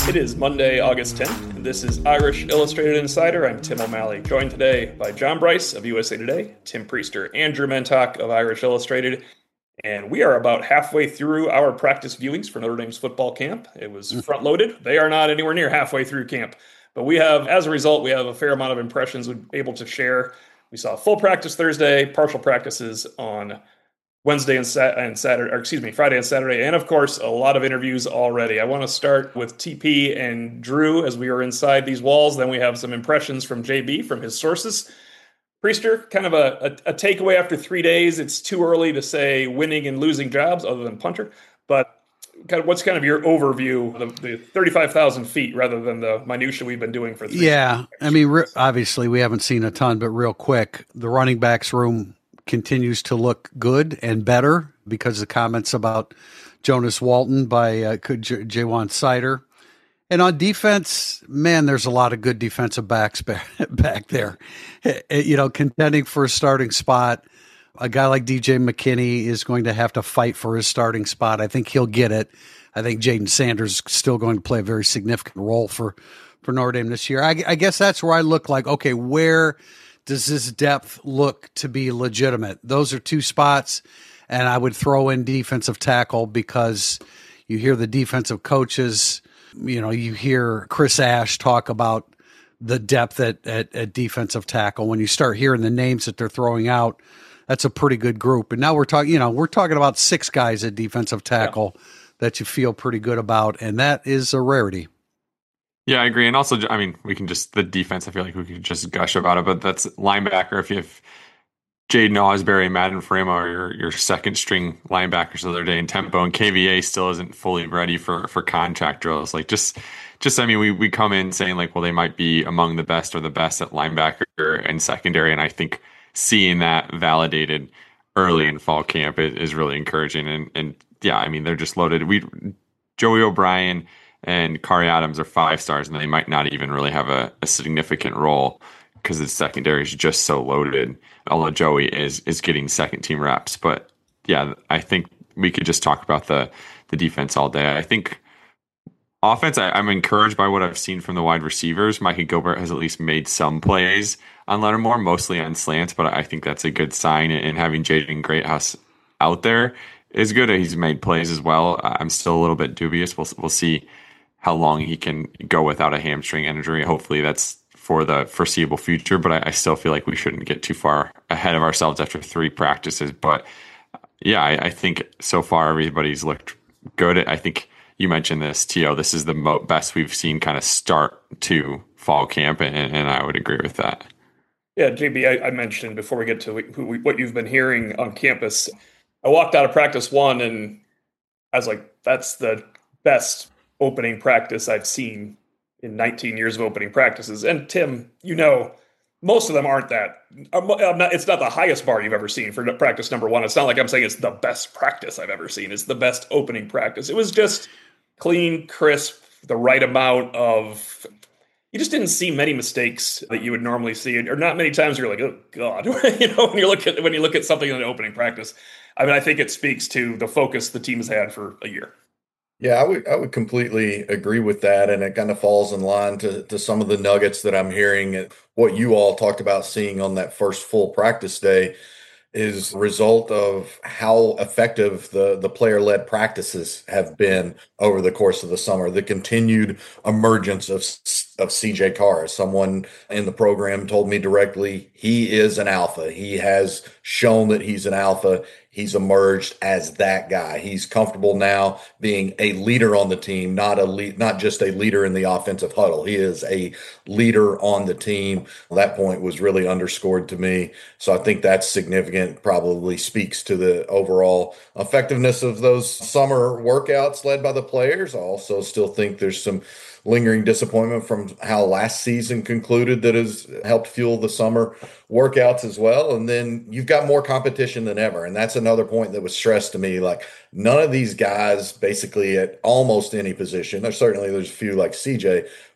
It is Monday, August 10th, and this is Irish Illustrated Insider. I'm Tim O'Malley, joined today by John Bryce of USA Today, Tim Priester, Andrew Mentok of Irish Illustrated, and we are about halfway through our practice viewings for Notre Dame's football camp. It was front-loaded. They are not anywhere near halfway through camp, but as a result, we have a fair amount of impressions we're able to share. We saw full practice Thursday, partial practices on Friday and Saturday, and of course, a lot of interviews already. I want to start with TP and Drew as we are inside these walls. Then we have some impressions from JB from his sources. Priester, kind of a takeaway after 3 days. It's too early to say winning and losing jobs other than punter, but what's kind of your overview of the 35,000 feet rather than the minutia we've been doing for 3 Yeah, I mean, obviously we haven't seen a ton, but real quick, the running backs room continues to look good and better because of comments about Jonas Walton by Ja'Juan Seider. And on defense, man, there's a lot of good defensive backs back there, contending for a starting spot. A guy like DJ McKinney is going to have to fight for his starting spot. I think he'll get it. I think Jaden Sanders is still going to play a very significant role for Notre Dame this year. I guess that's where I look like, okay, where does this depth look to be legitimate? Those are two spots, and I would throw in defensive tackle because you hear the defensive coaches, you hear Chris Ash talk about the depth at defensive tackle. When you start hearing the names that they're throwing out, that's a pretty good group. And now we're talking about 6 guys at defensive tackle that you feel pretty good about, and that is a rarity. Yeah, I agree. And also, I mean, the defense, I feel like we could just gush about it, but that's linebacker. If you have Jaden Ausberry, Madden Framo are your second string linebackers the other day in tempo, and KVA still isn't fully ready for contact drills. Like I mean, we come in saying like, well, they might be among the best or the best at linebacker and secondary. And I think seeing that validated early in fall camp is really encouraging. And yeah, I mean, they're just loaded. Joey O'Brien and Kari Adams are 5 stars, and they might not even really have a significant role because the secondary is just so loaded. Although Joey is getting second team reps, but yeah, I think we could just talk about the defense all day. I think offense, I'm encouraged by what I've seen from the wide receivers. Micah Gilbert has at least made some plays on Lattimore, mostly on slants, but I think that's a good sign. And having Jaden Greathouse out there is good. He's made plays as well. I'm still a little bit dubious. We'll see how long he can go without a hamstring injury. Hopefully that's for the foreseeable future, but I still feel like we shouldn't get too far ahead of ourselves after 3 practices. But yeah, I think so far everybody's looked good. I think you mentioned this, T.O. This is the best we've seen kind of start to fall camp, and I would agree with that. Yeah, JB, I mentioned before we get to what you've been hearing on campus, I walked out of practice 1 and I was like, that's the best opening practice I've seen in 19 years of opening practices. And Tim, most of them aren't that. It's not the highest bar you've ever seen for practice number 1. It's not like I'm saying it's the best practice I've ever seen. It's the best opening practice. It was just clean, crisp, the right amount of... You just didn't see many mistakes that you would normally see, or not many times you're like, oh God, when you look at something in an opening practice. I mean, I think it speaks to the focus the team has had for a year. Yeah, I would completely agree with that, and it kind of falls in line to some of the nuggets that I'm hearing. And what you all talked about seeing on that first full practice day is a result of how effective the player-led practices have been over the course of the summer. The continued emergence of CJ Carr. Someone in the program told me directly, he is an alpha. He has shown that he's an alpha. He's emerged as that guy. He's comfortable now being a leader on the team, not just a leader in the offensive huddle. He is a leader on the team. That point was really underscored to me. So I think that's significant, probably speaks to the overall effectiveness of those summer workouts led by the players. I also still think there's some lingering disappointment from how last season concluded that has helped fuel the summer workouts as well. And then you've got more competition than ever. And that's another point that was stressed to me. Like, none of these guys basically at almost any position, there's a few like CJ,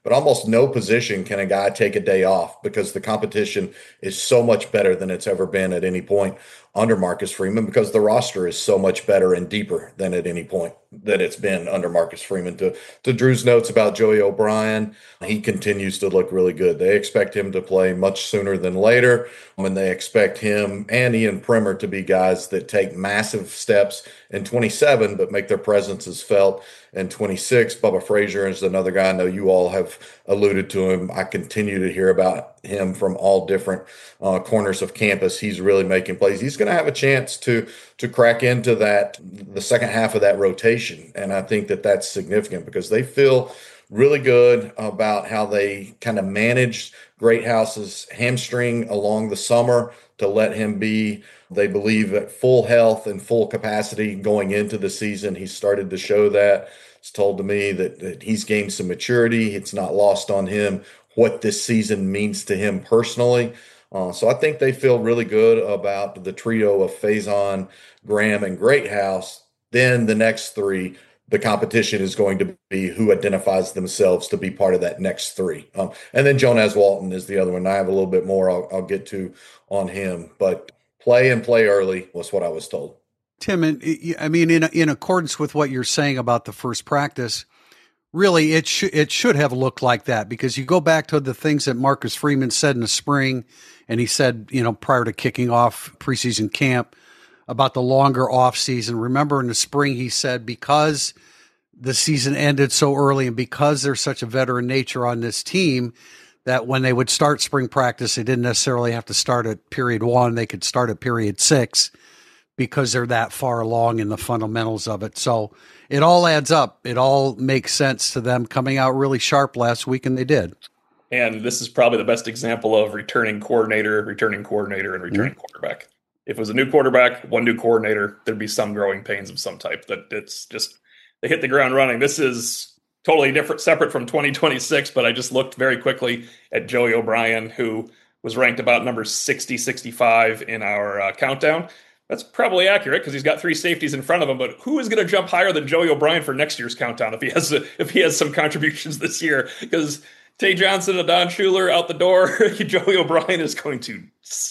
but almost no position can a guy take a day off because the competition is so much better than it's ever been at any point under Marcus Freeman, because the roster is so much better and deeper than at any point that it's been under Marcus Freeman. To Drew's notes about Joey O'Brien, he continues to look really good. They expect him to play much sooner than later, and they expect him and Ian Primer to be guys that take massive steps in 27, but make their presences felt in 26. Bubba Frazier is another guy. I know you all have alluded to him. I continue to hear about him from all different corners of campus. He's really making plays. He's going to have a chance to crack into the second half of that rotation. And I think that that's significant because they feel really good about how they kind of managed Greathouse's hamstring along the summer to let him be, they believe, at full health and full capacity going into the season. He started to show that. It's told to me that he's gained some maturity. It's not lost on him what this season means to him personally. So I think they feel really good about the trio of Faison, Graham, and Greathouse. Then the next three, the competition is going to be who identifies themselves to be part of that next three. And then Jonas Walton is the other one. I have a little bit more I'll get to on him, but play early was what I was told. Tim, I mean, in accordance with what you're saying about the first practice, really it should have looked like that, because you go back to the things that Marcus Freeman said in the spring, and he said, prior to kicking off preseason camp about the longer off season. Remember in the spring, he said, because the season ended so early and because there's such a veteran nature on this team, that when they would start spring practice, they didn't necessarily have to start at period 1. They could start at period 6 because they're that far along in the fundamentals of it. So it all adds up. It all makes sense to them coming out really sharp last week, and they did. And this is probably the best example of returning coordinator, and returning quarterback. If it was a new quarterback, one new coordinator, there'd be some growing pains of some type. That it's just, they hit the ground running. This is totally different, separate from 2026, but I just looked very quickly at Joey O'Brien, who was ranked about number 60, 65 in our countdown. That's probably accurate because he's got 3 safeties in front of him, but who is going to jump higher than Joey O'Brien for next year's countdown if he has some contributions this year? Because Tay Johnson and Don Schuler out the door, Joey O'Brien is going to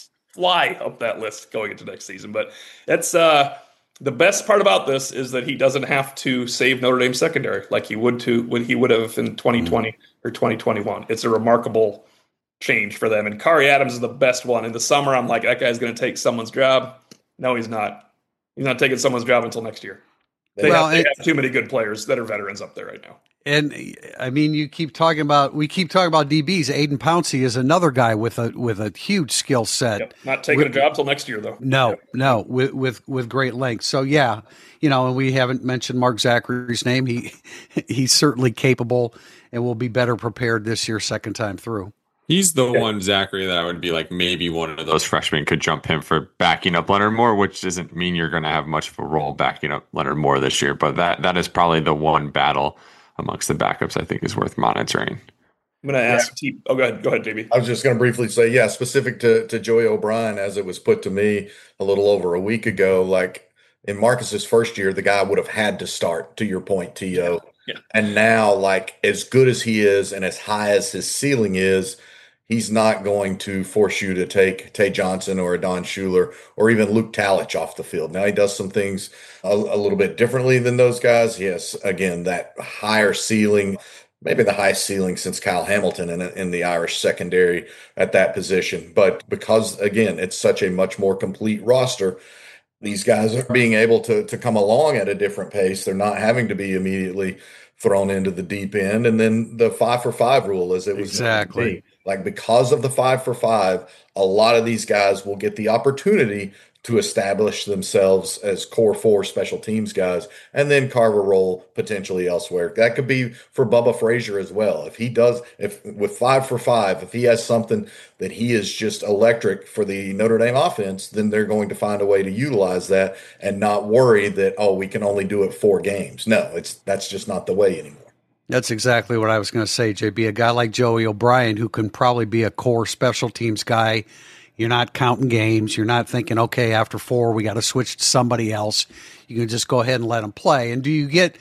fly up that list going into next season. But that's the best part about this is that he doesn't have to save Notre Dame secondary like he would have in 2020 or 2021. It's a remarkable change for them. And Kari Adams is the best one. In the summer, I'm like, that guy's going to take someone's job. No, he's not. He's not taking someone's job until next year. They have too many good players that are veterans up there right now. And I mean, we keep talking about DBs. Aiden Pouncey is another guy with a huge skill set. Yep. Not taking a job till next year, though. No, with great length. So yeah, and we haven't mentioned Mark Zachary's name. He's certainly capable and will be better prepared this year, second time through. He's the one, Zachary, that I would be like, maybe one of those freshmen could jump him for backing up Leonard Moore, which doesn't mean you're going to have much of a role backing up Leonard Moore this year. But that is probably the one battle amongst the backups I think is worth monitoring. I'm going to ask go ahead, JB. I was just going to briefly say, specific to Joey O'Brien, as it was put to me a little over a week ago, like in Marcus's first year, the guy would have had to start, to your point, T.O. Yeah. And now, like, as good as he is and as high as his ceiling is, he's not going to force you to take Tay Johnson or a Don Schuler or even Luke Talich off the field. Now, he does some things a little bit differently than those guys. Yes, again, that higher ceiling, maybe the highest ceiling since Kyle Hamilton in the Irish secondary at that position. But because, again, it's such a much more complete roster, these guys are being able to come along at a different pace. They're not having to be immediately thrown into the deep end. And then the 5-for-5 rule, as it was exactly. Like, because of the 5-for-5, a lot of these guys will get the opportunity to establish themselves as core 4 special teams guys and then carve a role potentially elsewhere. That could be for Bubba Frazier as well. If with 5-for-5, if he has something that he is just electric for the Notre Dame offense, then they're going to find a way to utilize that and not worry that, we can only do it 4 games. No, that's just not the way anymore. That's exactly what I was going to say, JB. A guy like Joey O'Brien, who can probably be a core special teams guy. You're not counting games. You're not thinking, okay, after 4, we got to switch to somebody else. You can just go ahead and let them play. And do you get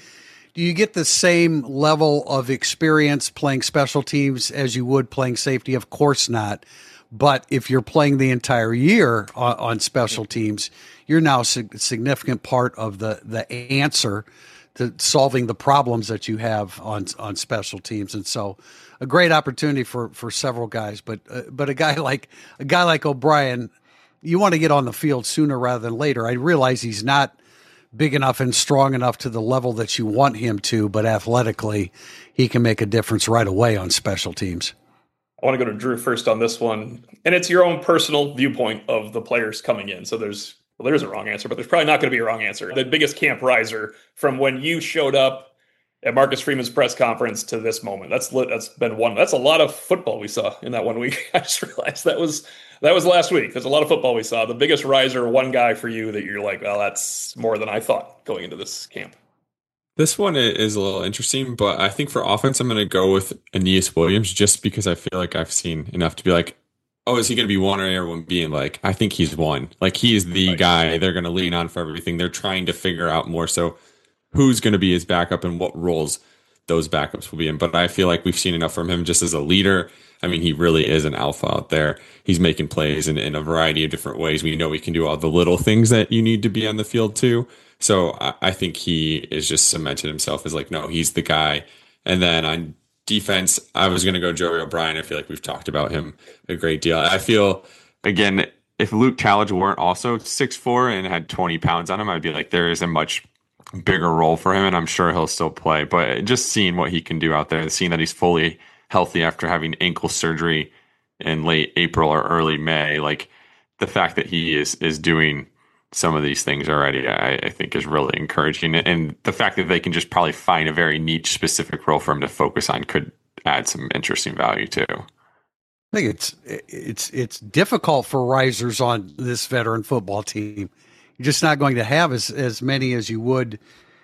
do you get the same level of experience playing special teams as you would playing safety? Of course not. But if you're playing the entire year on special teams, you're now a significant part of the answer to solving the problems that you have on special teams. And so a great opportunity for several guys, but a guy like O'Brien, you want to get on the field sooner rather than later. I realize he's not big enough and strong enough to the level that you want him to, but athletically he can make a difference right away on special teams. I want to go to Drew first on this one, and it's your own personal viewpoint of the players coming in. So there's a wrong answer, but there's probably not going to be a wrong answer. The biggest camp riser from when you showed up at Marcus Freeman's press conference to this moment. That's been one. That's a lot of football we saw in that 1 week. I just realized that was last week. There's a lot of football we saw. The biggest riser, one guy for you that you're like, well, that's more than I thought going into this camp. This one is a little interesting, but I think for offense, I'm going to go with Aeneas Williams just because I feel like I've seen enough to be like, oh, is he going to be one or everyone being like, I think he's one. Like, he is the guy they're going to lean on for everything. They're trying to figure out more so who's going to be his backup and what roles those backups will be in. But I feel like we've seen enough from him just as a leader. I mean, he really is an alpha out there. He's making plays in a variety of different ways. We know he can do all the little things that you need to be on the field too. So I think he is just cemented himself as like, no, he's the guy. And then on defense, I was going to go Joey O'Brien. I feel like we've talked about him a great deal. I feel, again, if Luke Talladge weren't also 6'4" and had 20 pounds on him, I'd be like, there is a much bigger role for him, and I'm sure he'll still play. But just seeing what he can do out there, seeing that he's fully healthy after having ankle surgery in late April or early May, like the fact that he is doing some of these things already, I think is really encouraging. And the fact that they can just probably find a very niche specific role for him to focus on could add some interesting value too. I think it's difficult for risers on this veteran football team. You're just not going to have as many as you would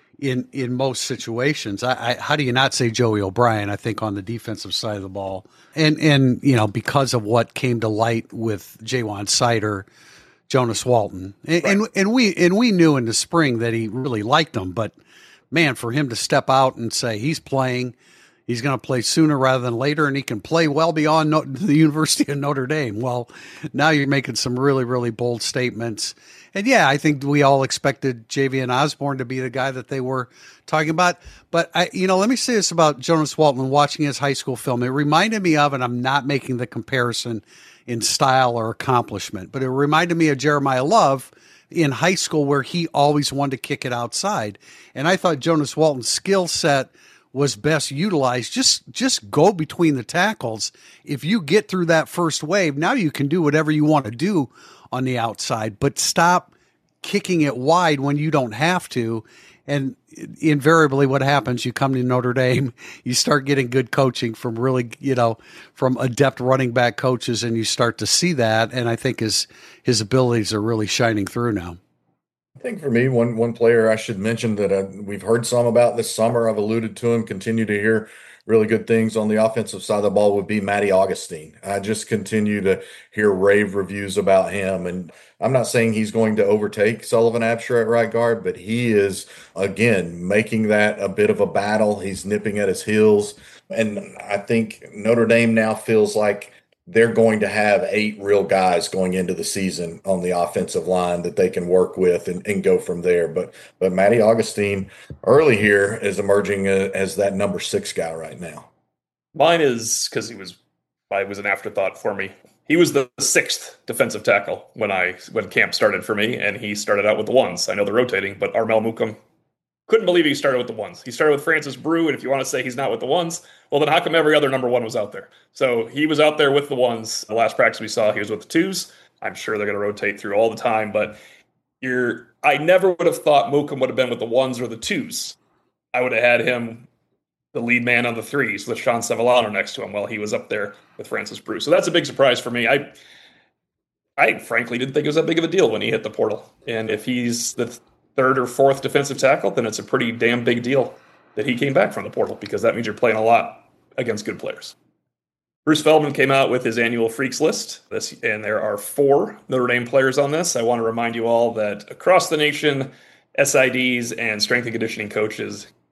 in most situations. How do you not say Joey O'Brien? I think on the defensive side of the ball, and because of what came to light with Ja'Juan Seider, Jonas Walton, and we knew in the spring that he really liked him, but man, for him to step out and say he's playing, he's going to play sooner rather than later, and he can play well beyond the University of Notre Dame. Well, now you're making some really, really bold statements. And yeah, I think we all expected Javian Osborne to be the guy that they were talking about. But let me say this about Jonas Walton watching his high school film. It reminded me of, and I'm not making the comparison in style or accomplishment, but it reminded me of Jeremiah Love in high school, where he always wanted to kick it outside. And I thought Jonas Walton's skill set was best utilized. Just go between the tackles. If you get through that first wave, now you can do whatever you want to do on the outside, but stop kicking it wide when you don't have to. And invariably what happens, you come to Notre Dame, you start getting good coaching from really, from adept running back coaches, and you start to see that. And I think his abilities are really shining through now. I think for me, one player I should mention that we've heard some about this summer, I've alluded to him, continue to hear really good things on the offensive side of the ball, would be Matty Augustine. I just continue to hear rave reviews about him. And I'm not saying he's going to overtake Sullivan Absher at right guard, but he is, again, making that a bit of a battle. He's nipping at his heels. And I think Notre Dame now feels like they're going to have 8 real guys going into the season on the offensive line that they can work with and go from there. But Matty Augustine early here is emerging as that number 6 guy right now. Mine is because he was an afterthought for me. He was the 6th defensive tackle when camp started for me, and he started out with the ones. I know they're rotating, but Armel Mukam, couldn't believe he started with the ones. He started with Francis Brew, and if you want to say he's not with the ones, well, then how come every other number 1 was out there? So he was out there with the ones. The last practice we saw, he was with the 2s. I'm sure they're going to rotate through all the time, but I never would have thought Mukam would have been with the 1s or the 2s. I would have had him the lead man on the 3s with Sean Sevillano next to him while he was up there with Francis Brew. So that's a big surprise for me. I frankly didn't think it was that big of a deal when he hit the portal. And if he's the 3rd or 4th defensive tackle, then it's a pretty damn big deal that he came back from the portal, because that means you're playing a lot against good players. Bruce Feldman came out with his annual Freaks list, and there are 4 Notre Dame players on this. I want to remind you all that across the nation, SIDs and strength and conditioning coaches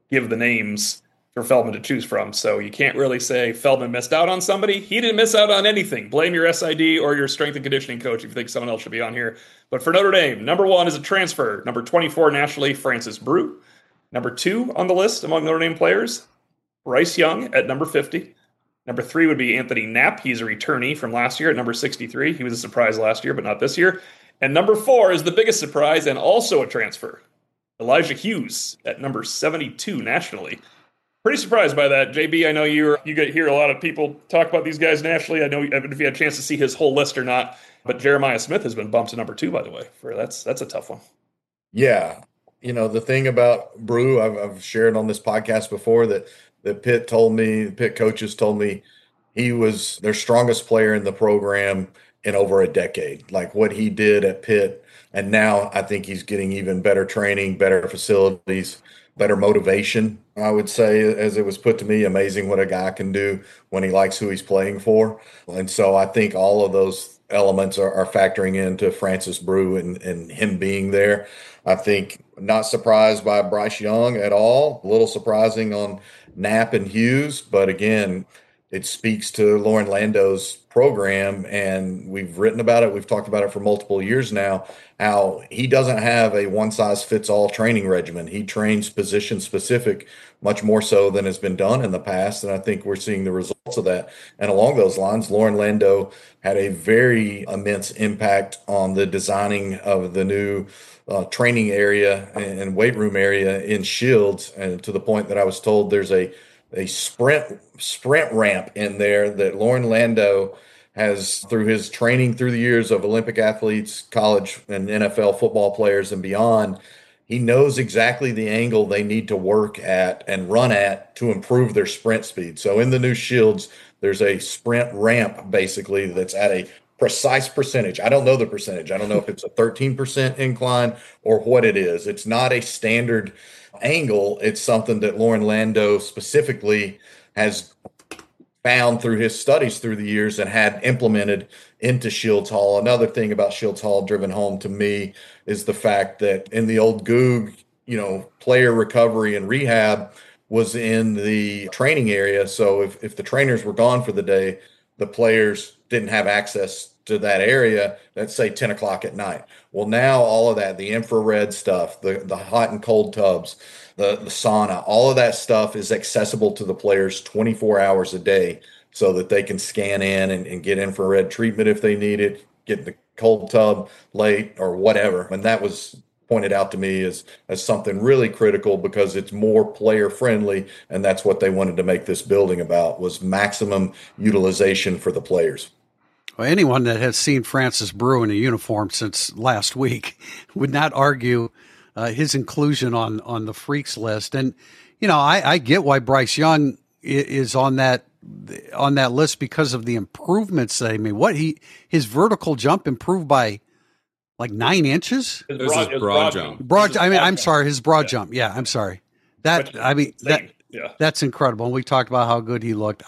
give the names for Feldman to choose from. So you can't really say Feldman missed out on somebody. He didn't miss out on anything. Blame your SID or your strength and conditioning coach if you think someone else should be on here. But for Notre Dame, number 1 is a transfer. Number 24 nationally, Francis Brew. Number 2 on the list among Notre Dame players, Bryce Young at number 50. Number 3 would be Anthony Knapp. He's a returnee from last year at number 63. He was a surprise last year, but not this year. And number 4 is the biggest surprise and also a transfer, Elijah Hughes at number 72 nationally. Pretty surprised by that, JB. I know you hear a lot of people talk about these guys nationally. I don't know if you had a chance to see his whole list or not, but Jeremiah Smith has been bumped to number 2, by the way. That's a tough one. Yeah. The thing about Brew, I've shared on this podcast before that Pitt coaches told me he was their strongest player in the program in over a decade. Like what he did at Pitt. And now I think he's getting even better training, better facilities, better motivation, I would say, as it was put to me. Amazing what a guy can do when he likes who he's playing for. And so I think all of those elements are factoring into Francis Brew and him being there. I think not surprised by Bryce Young at all. A little surprising on Knapp and Hughes. But again, it speaks to Loren Lando's program, and we've written about it. We've talked about it for multiple years now, how he doesn't have a one-size-fits-all training regimen. He trains position-specific much more so than has been done in the past, and I think we're seeing the results of that. And along those lines, Loren Lando had a very immense impact on the designing of the new training area and weight room area in Shields, and to the point that I was told there's a sprint ramp in there that Loren Lando has, through his training through the years of Olympic athletes, college and NFL football players and beyond. He knows exactly the angle they need to work at and run at to improve their sprint speed. So in the new Shields, there's a sprint ramp basically that's at a precise percentage. I don't know the percentage. I don't know if it's a 13% incline or what it is. It's not a standard angle. It's something that Loren Lando specifically has found through his studies through the years and had implemented into Shields Hall. Another thing about Shields Hall driven home to me is the fact that in the old Goog, player recovery and rehab was in the training area. So if the trainers were gone for the day, the players didn't have access to that area, let's say 10 o'clock at night. Well, now all of that, the infrared stuff, the hot and cold tubs, the sauna, all of that stuff is accessible to the players 24 hours a day so that they can scan in and get infrared treatment if they need it, get in the cold tub late or whatever. And that was pointed out to me as something really critical because it's more player friendly. And that's what they wanted to make this building about, was maximum utilization for the players. Well, anyone that has seen Francis Brew in a uniform since last week would not argue his inclusion on the freaks list. And, I get why Bryce Young is on that list because of the improvements that he made. His vertical jump improved by like 9 inches. It was his broad jump. I'm sorry, his broad jump. Yeah, I'm sorry. That's incredible. And we talked about how good he looked.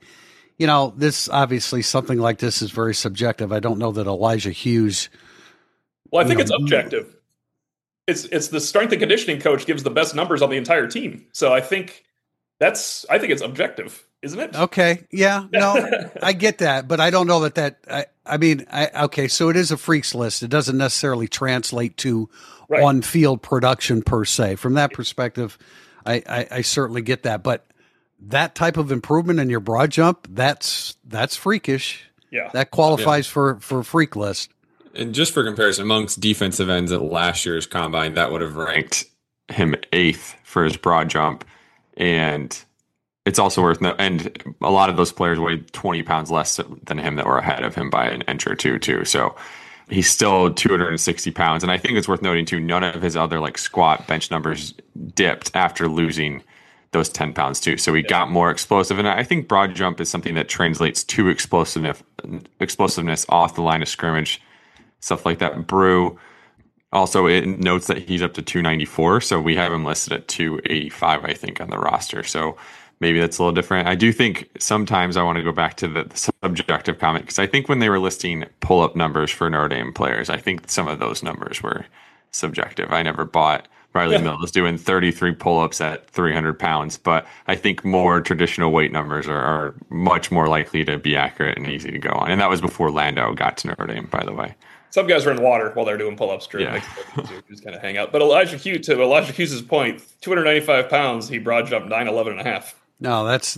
This obviously something like this is very subjective. I don't know that Elijah Hughes. Well, I think it's objective. It's the strength and conditioning coach gives the best numbers on the entire team. So I think it's objective, isn't it? Okay. Yeah. No, I get that, but I don't know that. Okay. So it is a freaks list. It doesn't necessarily translate to on-field production per se. From that perspective, I certainly get that, but that type of improvement in your broad jump, that's freakish. Yeah. That qualifies for freak list. And just for comparison, amongst defensive ends at last year's combine, that would have ranked him 8th for his broad jump. And it's also worth noting, and a lot of those players weighed 20 pounds less than him that were ahead of him by an inch or two, too. So he's still 260 pounds. And I think it's worth noting, too, none of his other squat bench numbers dipped after losing those 10 pounds too. So he got more explosive. And I think broad jump is something that translates to explosiveness off the line of scrimmage, stuff like that. Brew also, it notes that he's up to 294. So we have him listed at 285, I think, on the roster. So maybe that's a little different. I do think sometimes I want to go back to the subjective comment, because I think when they were listing pull-up numbers for Notre Dame players, I think some of those numbers were subjective. I never bought Riley Mills doing 33 pull-ups at 300 pounds. But I think more traditional weight numbers are much more likely to be accurate and easy to go on. And that was before Landau got to Notre Dame, by the way. Some guys are in water while they're doing pull-ups. True, Yeah. It makes it easier to just kind of hang out. But Elijah Hughes' point, 295 pounds, he broad jumped 9'11 and a half. No, that's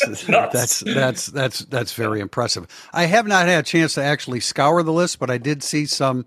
nuts. that's very impressive. I have not had a chance to actually scour the list, but I did see some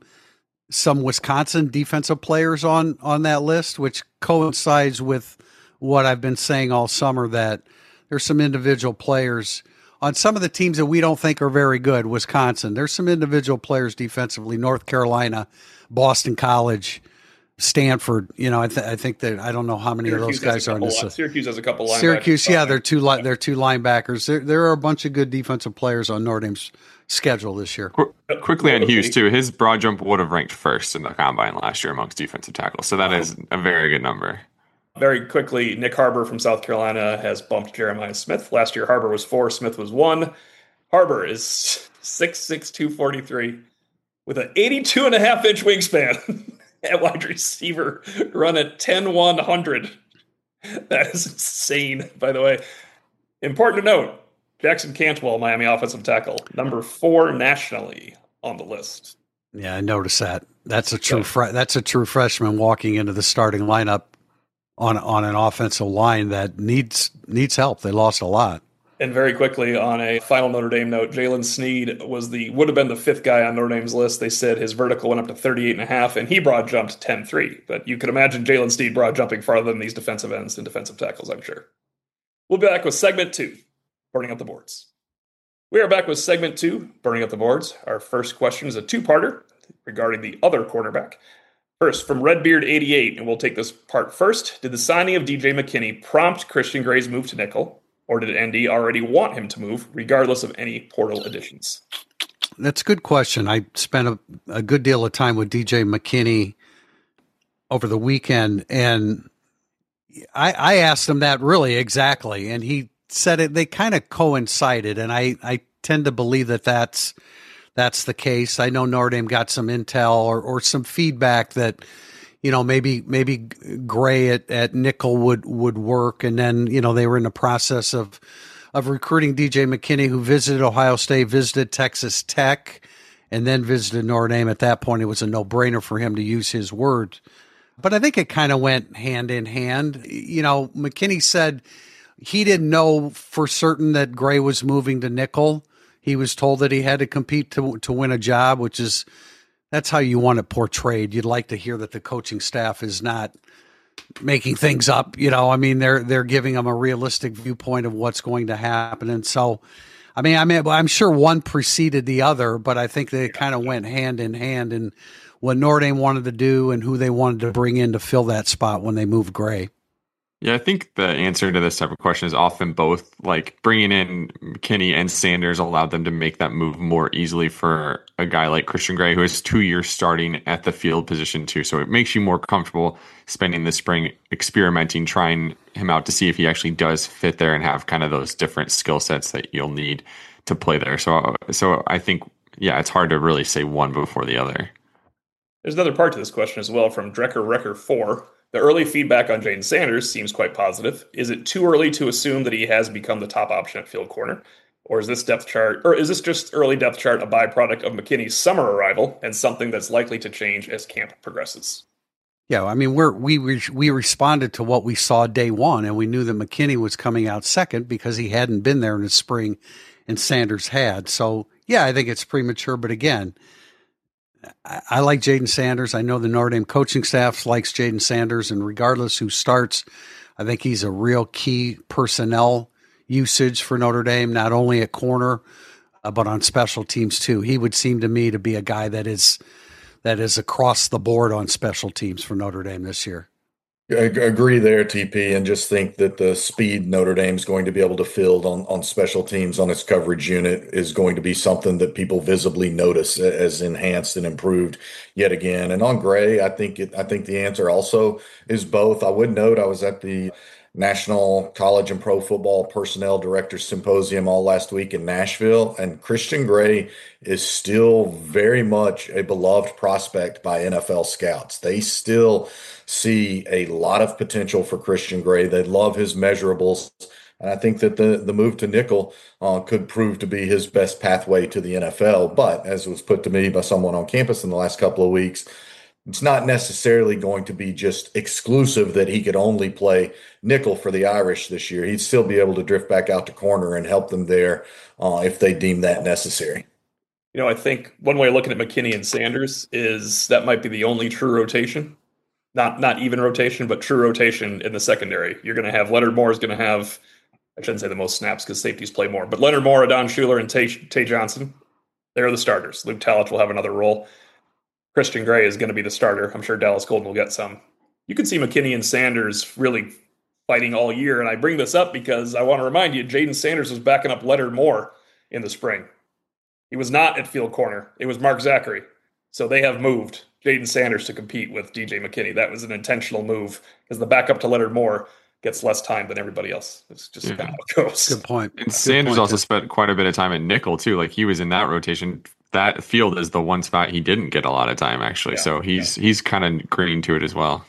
Wisconsin defensive players on that list, which coincides with what I've been saying all summer, that there's some individual players on some of the teams that we don't think are very good. Wisconsin, there's some individual players defensively. North Carolina, Boston College, Stanford. I think that I don't know how many Syracuse of those guys are in this. Syracuse has a couple linebackers. Syracuse, yeah, they're two linebackers. There are a bunch of good defensive players on Notre Dame's schedule this year. Quickly on Hughes too, his broad jump would have ranked first in the combine last year amongst defensive tackles. So that is a very good number. Very quickly, Nick Harbor from South Carolina has bumped Jeremiah Smith. Last year, Harbor was 4, Smith was 1. Harbor is 6'6", 243 with an 82.5-inch wingspan at wide receiver, run at 10-100. That is insane, by the way. Important to note, Jackson Cantwell, Miami offensive tackle, number 4 nationally on the list. Yeah, I noticed that. That's a true that's a true freshman walking into the starting lineup on an offensive line that needs help. They lost a lot. And very quickly, on a final Notre Dame note, Jalen Sneed would have been the 5th guy on Notre Dame's list. They said his vertical went up to 38.5, and he broad jumped 10.3. But you could imagine Jalen Sneed broad jumping farther than these defensive ends and defensive tackles, I'm sure. We'll be back with segment 2, Burning Up the Boards. We are back with segment 2, Burning Up the Boards. Our first question is a two-parter regarding the other quarterback. First, from Redbeard88, and we'll take this part first. Did the signing of DJ McKinney prompt Christian Gray's move to nickel, or did ND already want him to move, regardless of any portal additions? That's a good question. I spent a good deal of time with DJ McKinney over the weekend, and I asked him that really exactly, and he said it. They kind of coincided, and I tend to believe that that's the case. I know Notre Dame got some intel or some feedback that, maybe Gray at nickel would work. And then, they were in the process of recruiting DJ McKinney, who visited Ohio State, visited Texas Tech, and then visited Notre Dame. At that point, it was a no-brainer for him to use his word. But I think it kind of went hand in hand. McKinney said he didn't know for certain that Gray was moving to nickel. He was told that he had to compete to win a job, that's how you want it portrayed. You'd like to hear that the coaching staff is not making things up. They're giving them a realistic viewpoint of what's going to happen. And so, I'm sure one preceded the other, but I think they kind of went hand in hand in what Notre Dame wanted to do and who they wanted to bring in to fill that spot when they moved Gray. Yeah, I think the answer to this type of question is often both. Like bringing in McKinney and Sanders allowed them to make that move more easily for a guy like Christian Gray, who has 2 years starting at the field position too. So it makes you more comfortable spending the spring experimenting, trying him out to see if he actually does fit there and have kind of those different skill sets that you'll need to play there. So I think, yeah, it's hard to really say one before the other. There's another part to this question as well from Drecker Wrecker 4. The early feedback on Jaden Sanders seems quite positive. Is it too early to assume that he has become the top option at field corner? Or is this just early depth chart a byproduct of McKinney's summer arrival and something that's likely to change as camp progresses? Yeah, we responded to what we saw day one, and we knew that McKinney was coming out second because he hadn't been there in the spring, and Sanders had. So, yeah, I think it's premature, but again, I like Jaden Sanders. I know the Notre Dame coaching staff likes Jaden Sanders, and regardless who starts, I think he's a real key personnel usage for Notre Dame, not only at corner, but on special teams too. He would seem to me to be a guy that is across the board on special teams for Notre Dame this year. I agree there, TP, and just think that the speed Notre Dame's going to be able to field on special teams on its coverage unit is going to be something that people visibly notice as enhanced and improved yet again. And on Gray, I think the answer also is both. I would note I was at the National College and Pro Football Personnel Directors Symposium all last week in Nashville, and Christian Gray is still very much a beloved prospect by NFL scouts. They still see a lot of potential for Christian Gray. They love his measurables. And I think that the move to nickel could prove to be his best pathway to the NFL. But as was put to me by someone on campus in the last couple of weeks, it's not necessarily going to be just exclusive that he could only play nickel for the Irish this year. He'd still be able to drift back out to corner and help them there if they deem that necessary. I think one way of looking at McKinney and Sanders is that might be the only true rotation. Not even rotation, but true rotation in the secondary. You're going to have Leonard Moore is going to have, I shouldn't say the most snaps because safeties play more, but Leonard Moore, Adon Schuler, and Tay Johnson, they're the starters. Luke Talich will have another role. Christian Gray is going to be the starter. I'm sure Dallas Golden will get some. You can see McKinney and Sanders really fighting all year, and I bring this up because I want to remind you, Jaden Sanders was backing up Leonard Moore in the spring. He was not at field corner. It was Mark Zachary. So they have moved Jaden Sanders to compete with DJ McKinney. That was an intentional move because the backup to Leonard Moore gets less time than everybody else. It's just kind of how it goes. Good point. And Sanders also spent quite a bit of time at nickel too. Like he was in that rotation. That field is the one spot he didn't get a lot of time actually. So he's kind of green to it as well.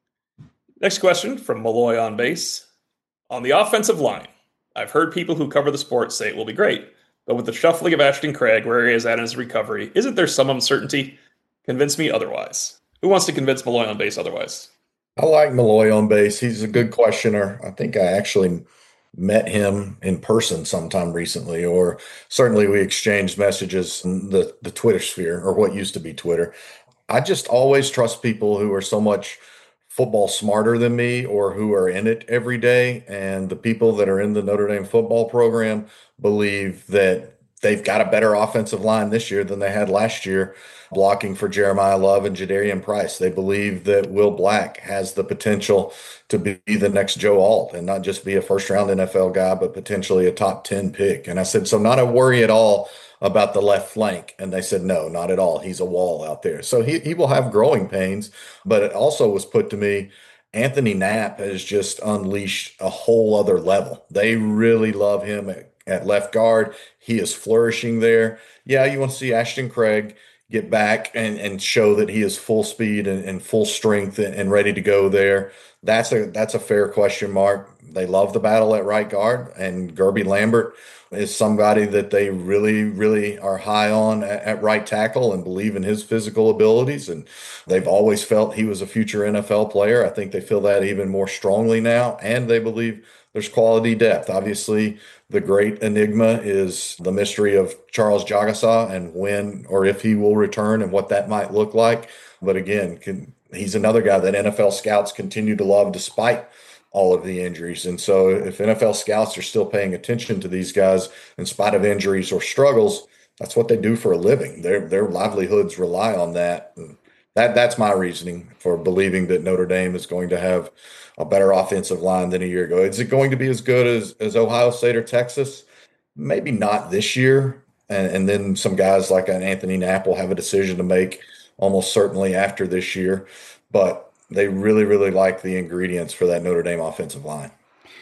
Next question from Malloy on base. On the offensive line, I've heard people who cover the sport say it will be great, but with the shuffling of Ashton Craig, where he is at in his recovery, isn't there some uncertainty? Convince me otherwise. Who wants to convince Malloy on base otherwise? I like Malloy on base. He's a good questioner. I think I actually met him in person sometime recently, or certainly we exchanged messages in the Twitter sphere, or what used to be Twitter. I just always trust people who are so much football smarter than me or who are in it every day. And the people that are in the Notre Dame football program believe that they've got a better offensive line this year than they had last year, blocking for Jeremiah Love and Jadarian Price. They believe that Will Black has the potential to be the next Joe Alt and not just be a first-round NFL guy, but potentially a top 10 pick. And I said, so not a worry at all about the left flank. And they said, no, not at all. He's a wall out there. So he will have growing pains. But it also was put to me, Anthony Knapp has just unleashed a whole other level. They really love him at left guard. He is flourishing there. Yeah, you want to see Ashton Craig get back and show that he is full speed and full strength and ready to go there. That's a fair question mark. They love the battle at right guard, and Gerby Lambert is somebody that they really, really are high on at right tackle and believe in his physical abilities. And they've always felt he was a future NFL player. I think they feel that even more strongly now, and they believe there's quality depth. Obviously, the great enigma is the mystery of Charles Jagasaw and when or if he will return and what that might look like. But again, he's another guy that NFL scouts continue to love despite all of the injuries. And so if NFL scouts are still paying attention to these guys in spite of injuries or struggles, that's what they do for a living. Their livelihoods rely on that. And that's my reasoning for believing that Notre Dame is going to have a better offensive line than a year ago. Is it going to be as good as Ohio State or Texas? Maybe not this year. And then some guys like an Anthony Knapp will have a decision to make almost certainly after this year. But they really, really like the ingredients for that Notre Dame offensive line.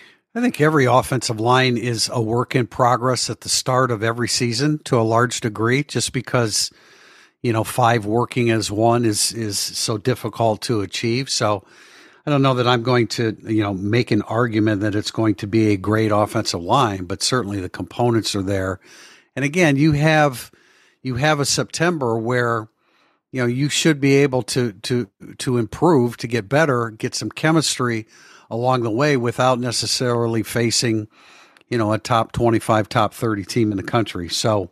I think every offensive line is a work in progress at the start of every season to a large degree, just because, 5 working as one is so difficult to achieve. So I don't know that I'm going to, make an argument that it's going to be a great offensive line, but certainly the components are there. And again, you have a September where, you should be able to improve, to get better, get some chemistry along the way without necessarily facing, a top 25, top 30 team in the country. So,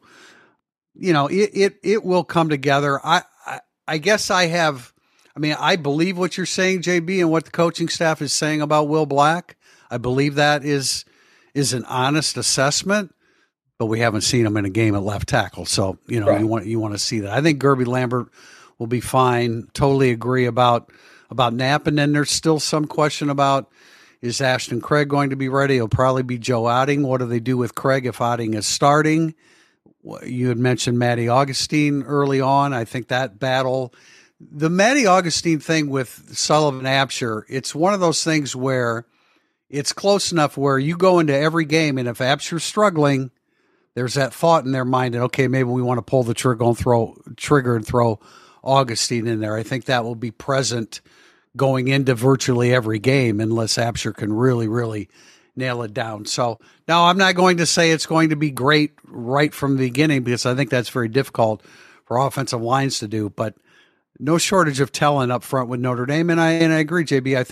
it will come together. I guess I believe what you're saying, JB, and what the coaching staff is saying about Will Black. I believe that is an honest assessment, but we haven't seen him in a game at left tackle. So, right. you want to see that. I think Gerby Lambert will be fine. Totally agree about Knapp. And then there's still some question about, is Ashton Craig going to be ready? It'll probably be Joe Otting. What do they do with Craig if Otting is starting? You had mentioned Matty Augustine early on. I think that battle, the Matty Augustine thing with Sullivan Absher, it's one of those things where it's close enough where you go into every game, and if Absher's struggling, there's that thought in their mind that, okay, maybe we want to pull the trigger and throw Augustine in there. I think that will be present going into virtually every game unless Absher can really, really nail it down. So now I'm not going to say it's going to be great right from the beginning because I think that's very difficult for offensive lines to do, but no shortage of talent up front with Notre Dame. And I agree, JB. I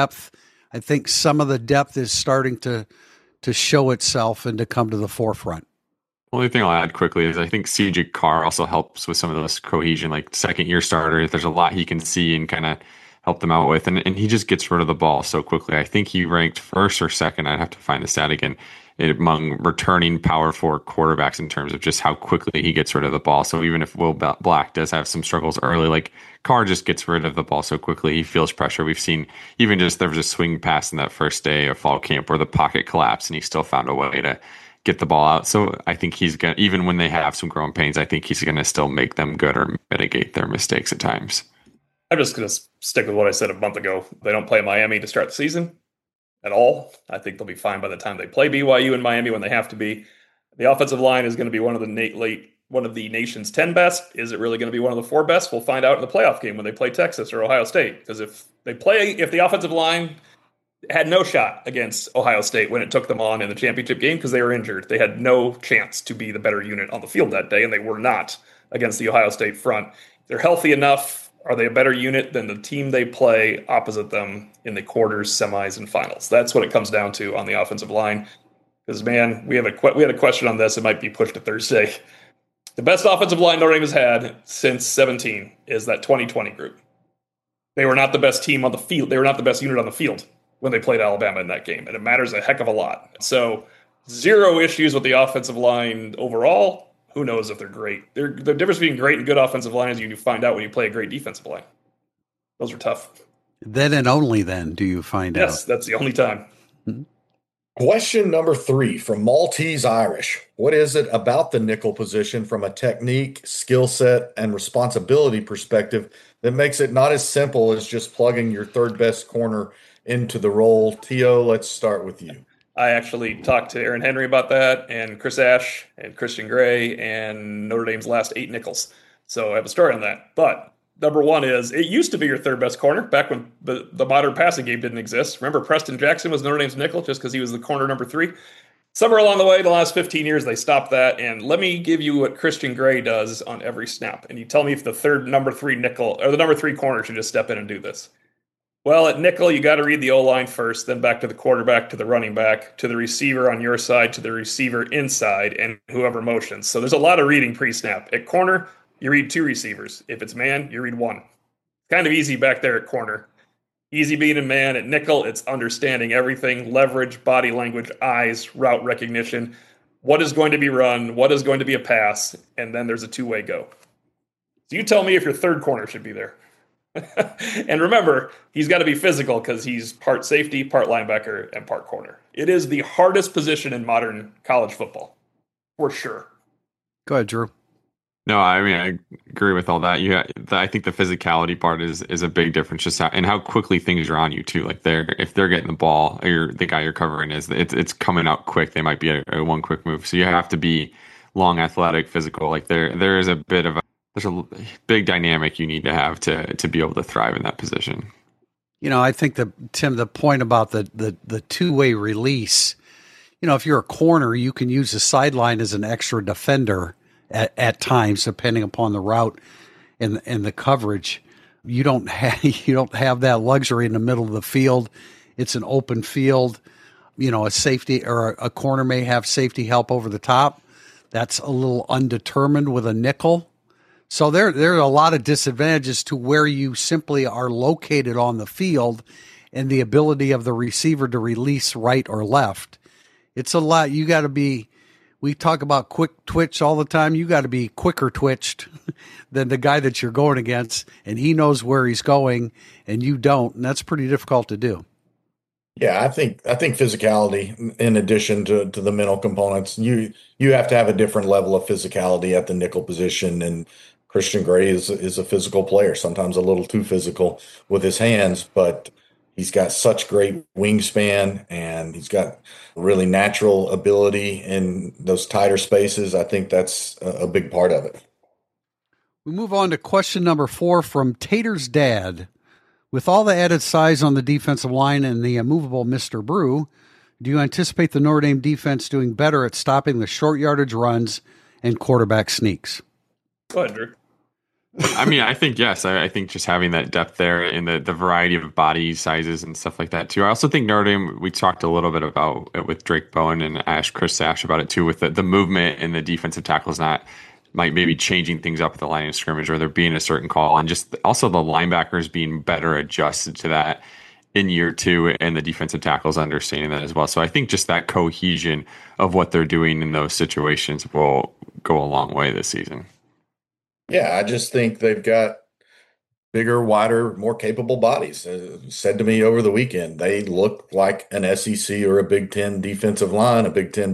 think some of the depth is starting to show itself and to come to the forefront. Only thing I'll add quickly is I think CJ Carr also helps with some of those cohesion, like second year starter. There's a lot he can see and kind of help them out with. And he just gets rid of the ball so quickly. I think he ranked first or second. I'd have to find the stat again among returning power forward quarterbacks in terms of just how quickly he gets rid of the ball. So even if Will Black does have some struggles early, like Carr just gets rid of the ball so quickly. He feels pressure. We've seen even just there was a swing pass in that first day of fall camp where the pocket collapsed and he still found a way to get the ball out. So I think he's going to, even when they have some growing pains, I think he's going to still make them good or mitigate their mistakes at times. I'm just going to stick with what I said a month ago. They don't play Miami to start the season at all. I think they'll be fine by the time they play BYU and Miami when they have to be. The offensive line is going to be one of the nation's 10 best. Is it really going to be one of the 4 best? We'll find out in the playoff game when they play Texas or Ohio State. Because if the offensive line had no shot against Ohio State when it took them on in the championship game because they were injured, they had no chance to be the better unit on the field that day, and they were not against the Ohio State front. They're healthy enough. Are they a better unit than the team they play opposite them in the quarters, semis, and finals? That's what it comes down to on the offensive line. Because, man, we had a question on this. It might be pushed to Thursday. The best offensive line Notre Dame has had since 2017 is that 2020 group. They were not the best team on the field. They were not the best unit on the field when they played Alabama in that game, and it matters a heck of a lot. So 0 issues with the offensive line overall. Who knows if they're great? The difference between great and good offensive line is you find out when you play a great defensive line. Those are tough. Then and only then do you find out. Yes, that's the only time. Mm-hmm. Question number 3 from Maltese Irish. What is it about the nickel position from a technique, skill set, and responsibility perspective that makes it not as simple as just plugging your third best corner into the role? Tio, let's start with you. I actually talked to Aaron Henry about that, and Chris Ash, and Christian Gray, and Notre Dame's last 8 nickels. So I have a story on that. But number 1 is, it used to be your third best corner back when the modern passing game didn't exist. Remember, Preston Jackson was Notre Dame's nickel just because he was the corner number 3. Somewhere along the way, the last 15 years, they stopped that. And let me give you what Christian Gray does on every snap. And you tell me if the number 3 nickel or the number 3 corner should just step in and do this. Well, at nickel, you got to read the O-line first, then back to the quarterback, to the running back, to the receiver on your side, to the receiver inside, and whoever motions. So there's a lot of reading pre-snap. At corner, you read 2 receivers. If it's man, you read 1. Kind of easy back there at corner. Easy being in man. At nickel, it's understanding everything, leverage, body language, eyes, route recognition, what is going to be run, what is going to be a pass, and then there's a 2-way go. So you tell me if your third corner should be there. And remember, he's got to be physical because he's part safety, part linebacker, and part corner. It is the hardest position in modern college football, for sure. Go ahead, Drew. No, I mean, I agree with all that. I think the physicality part is a big difference, just and how quickly things are on you too. Like if they're getting the ball, or the guy you're covering it's coming out quick. They might be a one quick move, so you have to be long, athletic, physical. Like there is there's a big dynamic you need to have to be able to thrive in that position. I think Tim, the point about the 2-way release, if you're a corner, you can use the sideline as an extra defender at times, depending upon the route and the coverage. You don't have that luxury in the middle of the field. It's an open field. A safety or a corner may have safety help over the top. That's a little undetermined with a nickel. So there are a lot of disadvantages to where you simply are located on the field and the ability of the receiver to release right or left. It's a lot. You got to be, we talk about quick twitch all the time. You got to be quicker twitched than the guy that you're going against, and he knows where he's going and you don't. And that's pretty difficult to do. Yeah, I think physicality, in addition to the mental components, you have to have a different level of physicality at the nickel position. And Christian Gray is a physical player, sometimes a little too physical with his hands, but He's got such great wingspan, and he's got really natural ability in those tighter spaces. I think that's a big part of it. We move on to question number 4 from Tater's dad. With all the added size on the defensive line and the immovable Mr. Brew, do you anticipate the Notre Dame defense doing better at stopping the short yardage runs and quarterback sneaks? Go ahead, Drew. I mean, I think yes. I think just having that depth there in the variety of body sizes and stuff like that too. I also think Notre Dame, we talked a little bit about it with Drake Bowen and Chris Sash about it too, with the movement and the defensive tackles might maybe changing things up at the line of scrimmage, or there being a certain call, and just also the linebackers being better adjusted to that in year 2, and the defensive tackles understanding that as well. So I think just that cohesion of what they're doing in those situations will go a long way this season. Yeah, I just think they've got bigger, wider, more capable bodies. Said to me over the weekend, they look like an SEC or a Big Ten defensive line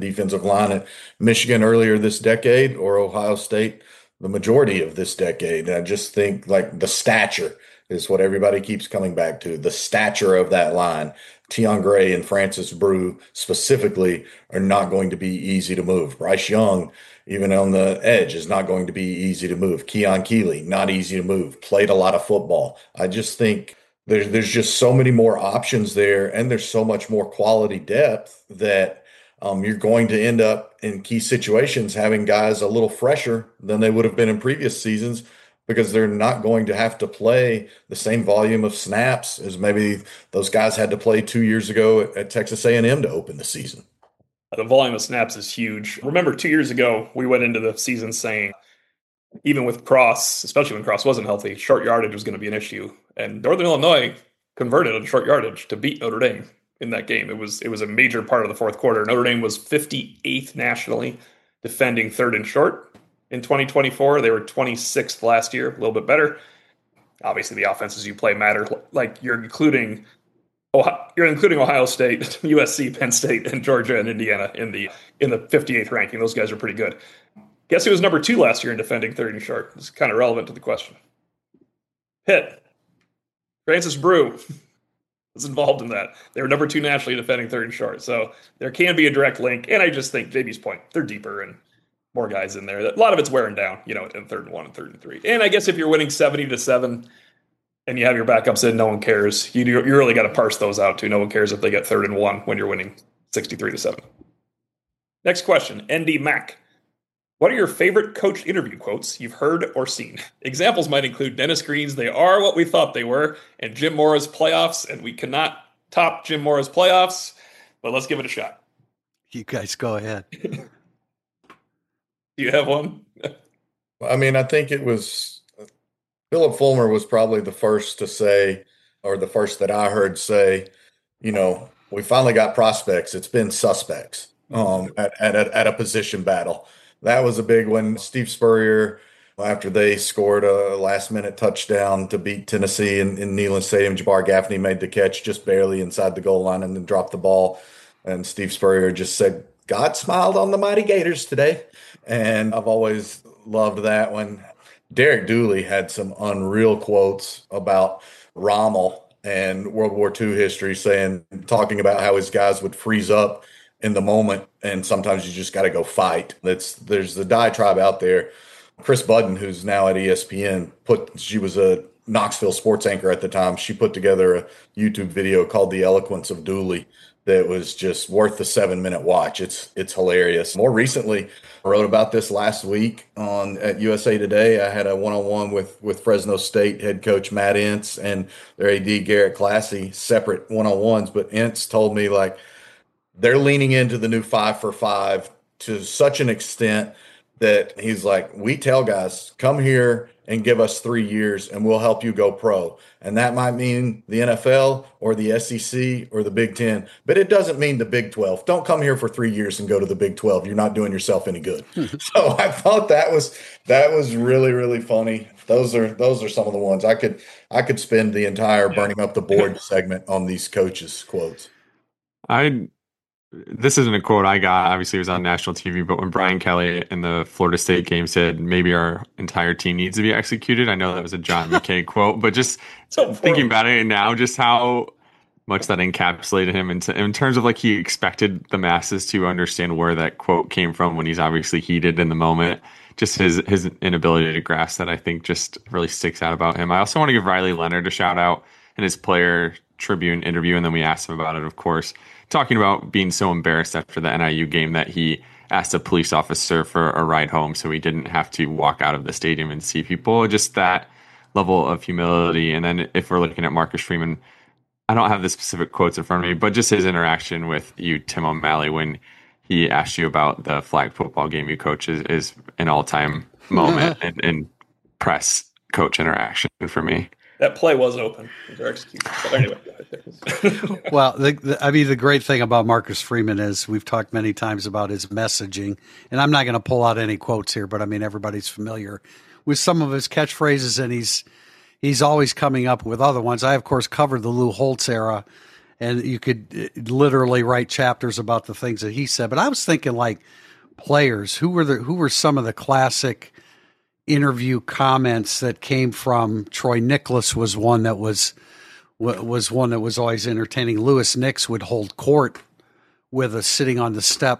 at Michigan earlier this decade, or Ohio State the majority of this decade. And I just think like the stature is what everybody keeps coming back to. The stature of that line. Tion Gray and Francis Brew specifically are not going to be easy to move. Bryce Young, even on the edge, is not going to be easy to move. Keon Keeley, not easy to move. Played a lot of football. I just think there's just so many more options there, and there's so much more quality depth that you're going to end up in key situations having guys a little fresher than they would have been in previous seasons, because they're not going to have to play the same volume of snaps as maybe those guys had to play 2 years ago at Texas A&M to open the season. The volume of snaps is huge. Remember, 2 years ago, we went into the season saying, even with Cross, especially when Cross wasn't healthy, short yardage was going to be an issue. And Northern Illinois converted on short yardage to beat Notre Dame in that game. It was a major part of the fourth quarter. Notre Dame was 58th nationally defending third and short. In 2024, they were 26th last year, a little bit better. Obviously, the offenses you play matter. Like you're including Ohio State, USC, Penn State, and Georgia and Indiana in the 58th ranking. Those guys are pretty good. Guess who was number 2 last year in defending third and short? It's kind of relevant to the question. Pitt. Francis Brew was involved in that. They were number 2 nationally defending third and short. So there can be a direct link. And I just think JB's point, they're deeper and more guys in there. A lot of it's wearing down, in third and 1 and third and 3. And I guess if you're winning 70-7 and you have your backups in, no one cares. You really got to parse those out too. No one cares if they get third and 1 when you're winning 63-7. Next question, ND Mac. What are your favorite coach interview quotes you've heard or seen? Examples might include Dennis Green's "They are what we thought they were" and Jim Mora's "Playoffs, and we cannot top Jim Mora's playoffs," but let's give it a shot. You guys go ahead. Do you have one? I mean, I think it was Philip Fulmer was probably the first to say, or the first that I heard say, we finally got prospects. It's been suspects at a position battle. That was a big one. Steve Spurrier, after they scored a last-minute touchdown to beat Tennessee in Neyland Stadium, Jabbar Gaffney made the catch just barely inside the goal line and then dropped the ball. And Steve Spurrier just said, "God smiled on the Mighty Gators today." And I've always loved that one. Derek Dooley had some unreal quotes about Rommel and World War II history, talking about how his guys would freeze up in the moment, and sometimes you just got to go fight. There's the diatribe out there. Chris Budden, who's now at ESPN, she was a Knoxville sports anchor at the time. She put together a YouTube video called "The Eloquence of Dooley" that was just worth the 7-minute watch. It's hilarious. More recently, I wrote about this last week at USA Today. I had a one-on-one with Fresno State head coach Matt Entz and their AD Garrett Classy, separate one-on-ones. But Entz told me they're leaning into the new 5-for-5 to such an extent that he's like, we tell guys, come here and give us 3 years and we'll help you go pro. And that might mean the NFL or the SEC or the Big Ten, but it doesn't mean the Big 12. Don't come here for 3 years and go to the Big 12. You're not doing yourself any good. So I thought that was really, really funny. Those are some of the ones I could spend the entire burning up the board segment on these coaches' quotes. This isn't a quote I got. Obviously, it was on national TV. But when Brian Kelly in the Florida State game said, "Maybe our entire team needs to be executed," I know that was a John McKay quote. But just thinking about it now, just how much that encapsulated him in terms of like he expected the masses to understand where that quote came from when he's obviously heated in the moment. Just his inability to grasp that, I think, just really sticks out about him. I also want to give Riley Leonard a shout out in his player Tribune interview, and then we asked him about it, of course, talking about being so embarrassed after the NIU game that he asked a police officer for a ride home so he didn't have to walk out of the stadium and see people. Just that level of humility. And then if we're looking at Marcus Freeman, I don't have the specific quotes in front of me, but just his interaction with you, Tim O'Malley, when he asked you about the flag football game you coach is an all-time moment in press coach interaction for me. That play was open. Their execution. But anyway. Well, the great thing about Marcus Freeman is we've talked many times about his messaging, and I'm not going to pull out any quotes here, but I mean, everybody's familiar with some of his catchphrases, and he's always coming up with other ones. I, of course, covered the Lou Holtz era, and you could literally write chapters about the things that he said. But I was thinking, like, players, who were some of the classic interview comments that came from Troy Nicholas was one that was one that was always entertaining. Lewis Nix would hold court with us sitting on the step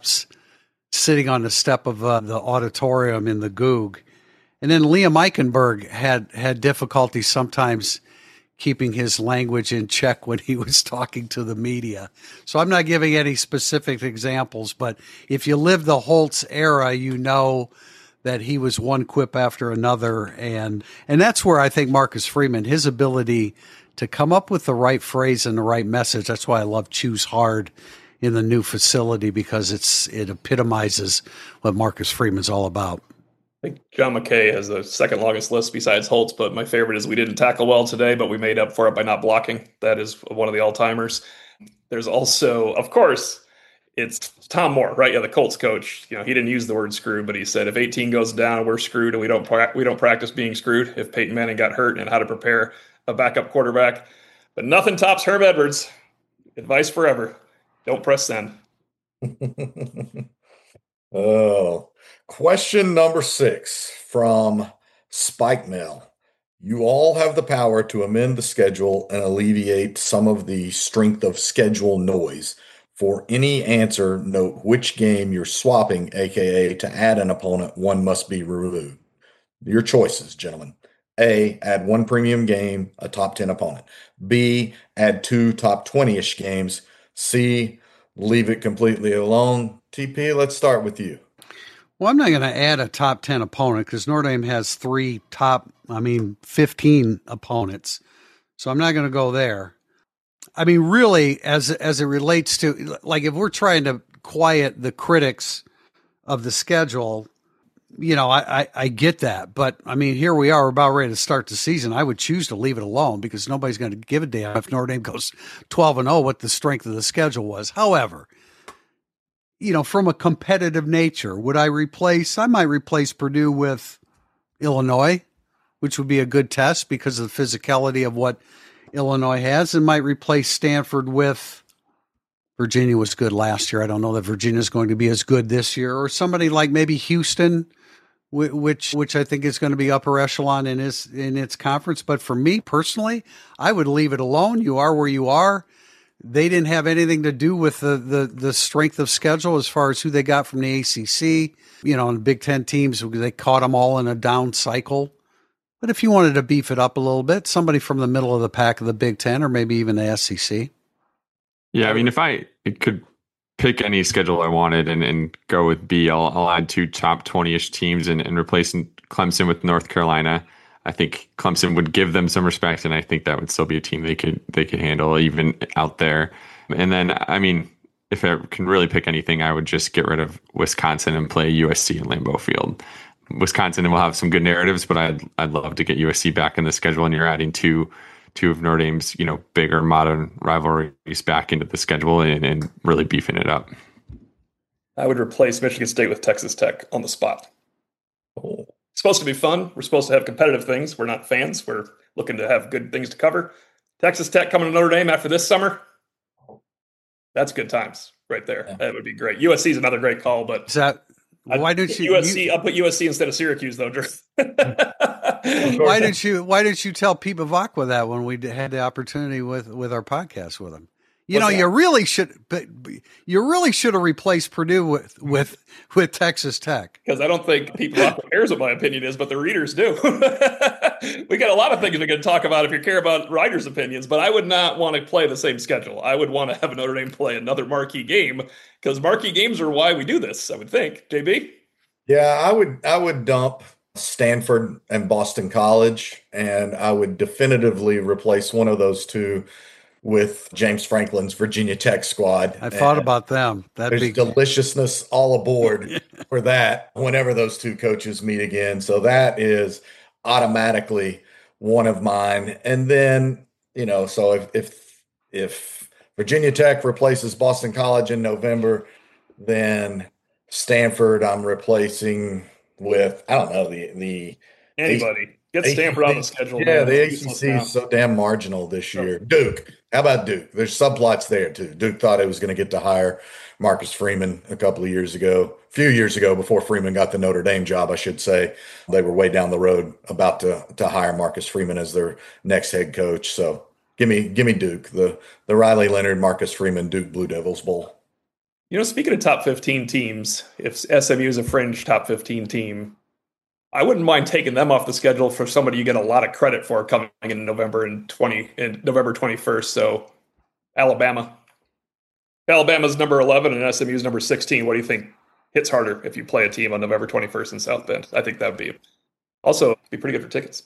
of the auditorium in the Goog. And then Liam Eichenberg had difficulty sometimes keeping his language in check when he was talking to the media. So I'm not giving any specific examples, but if you lived the Holtz era, you know that he was one quip after another. And that's where I think Marcus Freeman, his ability to come up with the right phrase and the right message, that's why I love Choose Hard in the new facility, because it epitomizes what Marcus Freeman's all about. I think John McKay has the second longest list besides Holtz, but my favorite is we didn't tackle well today, but we made up for it by not blocking. That is one of the all-timers. There's also, of course, it's Tom Moore, right? Yeah, the Colts coach. He didn't use the word screwed, but he said if 18 goes down, we're screwed, and we don't practice being screwed. If Peyton Manning got hurt and how to prepare a backup quarterback, but nothing tops Herb Edwards. Advice forever: don't press send. Oh. Question number 6 from Spike Mail. You all have the power to amend the schedule and alleviate some of the strength of schedule noise. For any answer, note which game you're swapping, aka to add an opponent, one must be removed. Your choices, gentlemen. A, add one premium game, a top 10 opponent. B, add 2 top 20-ish games. C, leave it completely alone. TP, let's start with you. Well, I'm not going to add a top 10 opponent because Notre Dame has 15 opponents. So I'm not going to go there. I mean, really, as it relates to, like, if we're trying to quiet the critics of the schedule, I get that. But, I mean, here we are, we're about ready to start the season. I would choose to leave it alone because nobody's going to give a damn if Notre Dame goes 12-0 what the strength of the schedule was. However, from a competitive nature, I might replace Purdue with Illinois, which would be a good test because of the physicality of what Illinois has, and might replace Stanford with Virginia. Was good last year. I don't know that Virginia is going to be as good this year, or somebody like maybe Houston, which I think is going to be upper echelon in its conference. But for me personally, I would leave it alone. You are where you are. They didn't have anything to do with the strength of schedule as far as who they got from the ACC. And the Big Ten teams, they caught them all in a down cycle. But if you wanted to beef it up a little bit, somebody from the middle of the pack of the Big Ten or maybe even the SEC. Yeah, I mean, if I could pick any schedule I wanted and go with B, I'll add 2 top 20-ish teams and replace Clemson with North Carolina. I think Clemson would give them some respect, and I think that would still be a team they could handle even out there. And then, I mean, if I can really pick anything, I would just get rid of Wisconsin and play USC in Lambeau Field. Wisconsin will have some good narratives, but I'd love to get USC back in the schedule, and you're adding two of Notre Dame's bigger modern rivalries back into the schedule and really beefing it up. I would replace Michigan State with Texas Tech on the spot. It's supposed to be fun. We're supposed to have competitive things. We're not fans. We're looking to have good things to cover. Texas Tech coming to Notre Dame after this summer. That's good times right there. Yeah. That would be great. USC is another great call, but why don't you USC? I'll put USC instead of Syracuse, though, Drew. Why didn't you tell Pete Bavacqua that when we had the opportunity with our podcast with him? You know, you really should have replaced Purdue with Texas Tech. Because I don't think people out there cares what my opinion is, but the readers do. We got a lot of things we can talk about if you care about writers' opinions, but I would not want to play the same schedule. I would want to have Notre Dame play another marquee game, because marquee games are why we do this, I would think. JB? Yeah, I would dump Stanford and Boston College, and I would definitively replace one of those two with James Franklin's Virginia Tech squad. I thought about them. There's deliciousness all aboard for that whenever those two coaches meet again. So that is automatically one of mine. And then, so if Virginia Tech replaces Boston College in November, then Stanford I'm replacing with, I don't know, the anybody. Get Stanford on the schedule. Yeah, the ACC is so damn marginal this year. Duke. How about Duke? There's subplots there, too. Duke thought it was going to get to hire Marcus Freeman a few years ago, before Freeman got the Notre Dame job, I should say. They were way down the road about to hire Marcus Freeman as their next head coach. So give me Duke, the Riley Leonard, Marcus Freeman, Duke Blue Devils Bowl. Speaking of top 15 teams, if SMU is a fringe top 15 team, I wouldn't mind taking them off the schedule for somebody you get a lot of credit for coming in November 21st. So Alabama. Alabama's number 11 and SMU's number 16. What do you think hits harder if you play a team on November 21st in South Bend? I think that would be pretty good for tickets.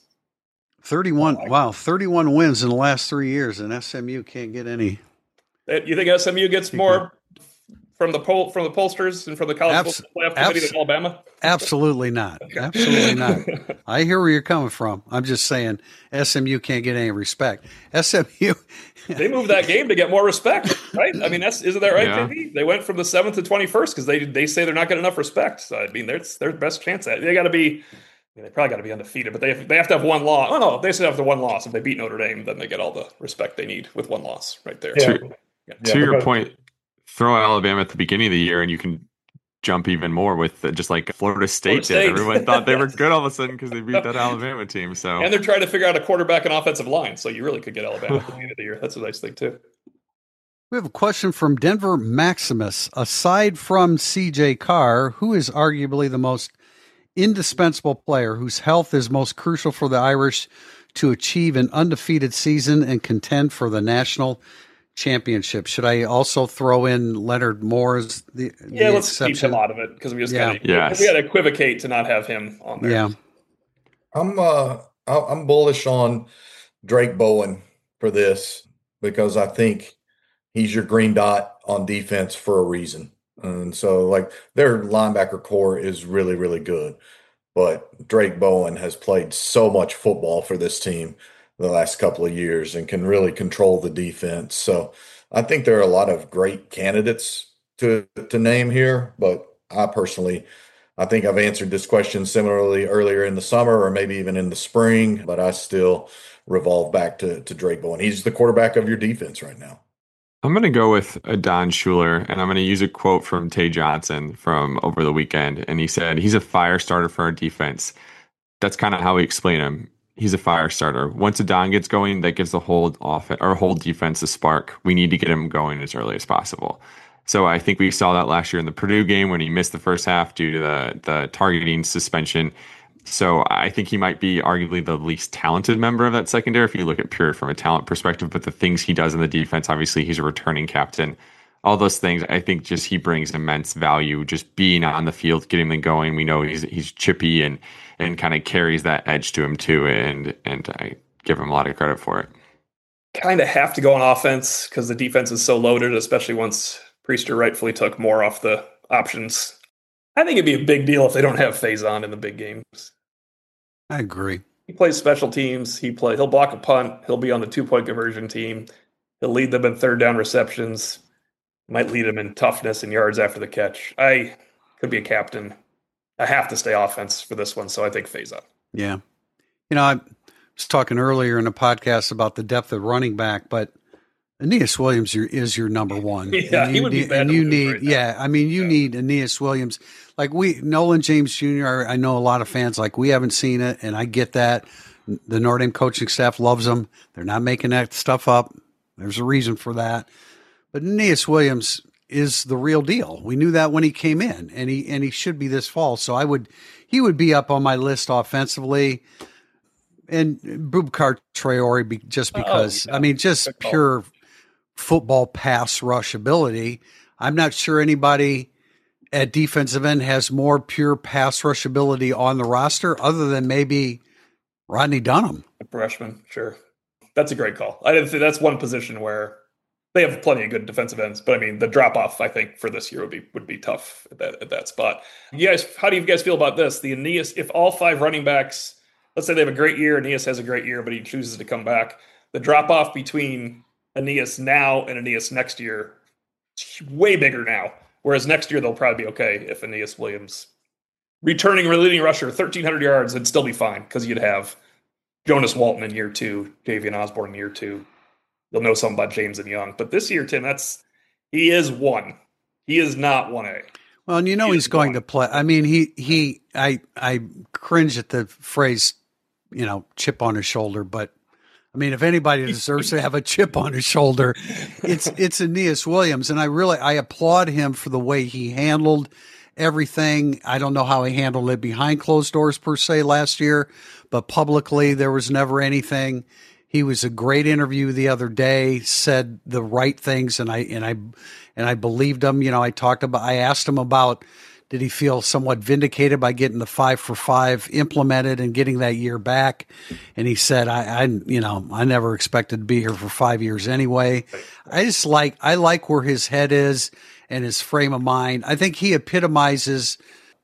31 wins in the last 3 years, and SMU can't get any. You think SMU gets more from the pollsters and from the college football playoff committee than Alabama? Absolutely not. Absolutely not. I hear where you're coming from. I'm just saying SMU can't get any respect. SMU. They moved that game to get more respect, right? I mean, isn't that right, JB? They went from the 7th to 21st because they say they're not getting enough respect. So, I mean, that's their best chance at it. They got to be. They probably got to be undefeated, but they have to have one loss. Oh, no, they still have the one loss. If they beat Notre Dame, then they get all the respect they need with one loss right there. Yeah. To your point, throw Alabama at the beginning of the year and you can jump even more with just like Florida State did. Everyone thought they were good all of a sudden because they beat that Alabama team. So, and they're trying to figure out a quarterback and offensive line. So you really could get Alabama at the end of the year. That's a nice thing too. We have a question from Denver Maximus. Aside from CJ Carr, who is arguably the most indispensable player whose health is most crucial for the Irish to achieve an undefeated season and contend for the national championship? Should I also throw in Leonard Moore as the let's exception? Keep him out of it because we just got to equivocate to not have him on there. Yeah, I'm bullish on Drake Bowen for this because I think he's your green dot on defense for a reason. And so, their linebacker core is really, really good. But Drake Bowen has played so much football for this team the last couple of years and can really control the defense. So I think there are a lot of great candidates to name here. But I think I've answered this question similarly earlier in the summer or maybe even in the spring. But I still revolve back to Drake Bowen. He's the quarterback of your defense right now. I'm going to go with Don Schuler, and I'm going to use a quote from Tay Johnson from over the weekend. And he said, he's a fire starter for our defense. That's kind of how we explain him. He's a fire starter. Once Don gets going, that gives the whole defense a spark. We need to get him going as early as possible. So I think we saw that last year in the Purdue game when he missed the first half due to the targeting suspension. So I think he might be arguably the least talented member of that secondary if you look at pure from a talent perspective. But the things he does in the defense, obviously he's a returning captain. All those things, I think just he brings immense value just being on the field, getting them going. We know he's chippy and kind of carries that edge to him too. And I give him a lot of credit for it. Kind of have to go on offense because the defense is so loaded, especially once Priester rightfully took more off the options. I think it'd be a big deal if they don't have Faison in the big games. I agree. He plays special teams. He'll block a punt. He'll be on the 2-point conversion team. He'll lead them in third down receptions. Might lead them in toughness and yards after the catch. I could be a captain. I have to stay offense for this one, so I think Faison. Yeah. I was talking earlier in a podcast about the depth of running back, but Aeneas Williams is your number one. Yeah, he would be bad. And you need, you need Aeneas Williams. Nolan James Jr., I know a lot of fans, we haven't seen it, and I get that. The Notre Dame coaching staff loves him. They're not making that stuff up. There's a reason for that. But Aeneas Williams is the real deal. We knew that when he came in, and he should be this fall. So he would be up on my list offensively, and Boubacar Traore just because just pure football pass rush ability. I'm not sure anybody at defensive end has more pure pass rush ability on the roster other than maybe Rodney Dunham. A freshman, sure. That's a great call. I didn't think that's one position where they have plenty of good defensive ends, but I mean the drop off I think for this year would be tough at that spot. You guys, how do you guys feel about this? The Aeneas, if all 5 running backs, let's say they have a great year, Aeneas has a great year, but he chooses to come back, the drop off between Aeneas now and Aeneas next year is way bigger now. Whereas next year they'll probably be okay if Aeneas Williams returning leading rusher 1,300 yards would still be fine because you'd have Jonas Walton in year 2, Javian Osborne in year 2. You'll know something about James and Young. But this year, Tim, he is 1. He is not 1A. Well, and he's going to play. I mean, I cringe at the phrase, chip on his shoulder, but I mean, if anybody deserves to have a chip on his shoulder, it's Aeneas Williams. And I applaud him for the way he handled everything. I don't know how he handled it behind closed doors per se last year, but publicly there was never anything. He was a great interview the other day, said the right things, and I believed him. I asked him about, did he feel somewhat vindicated by getting the 5 for 5 implemented and getting that year back? And he said, I never expected to be here for 5 years anyway. I like where his head is and his frame of mind. I think he epitomizes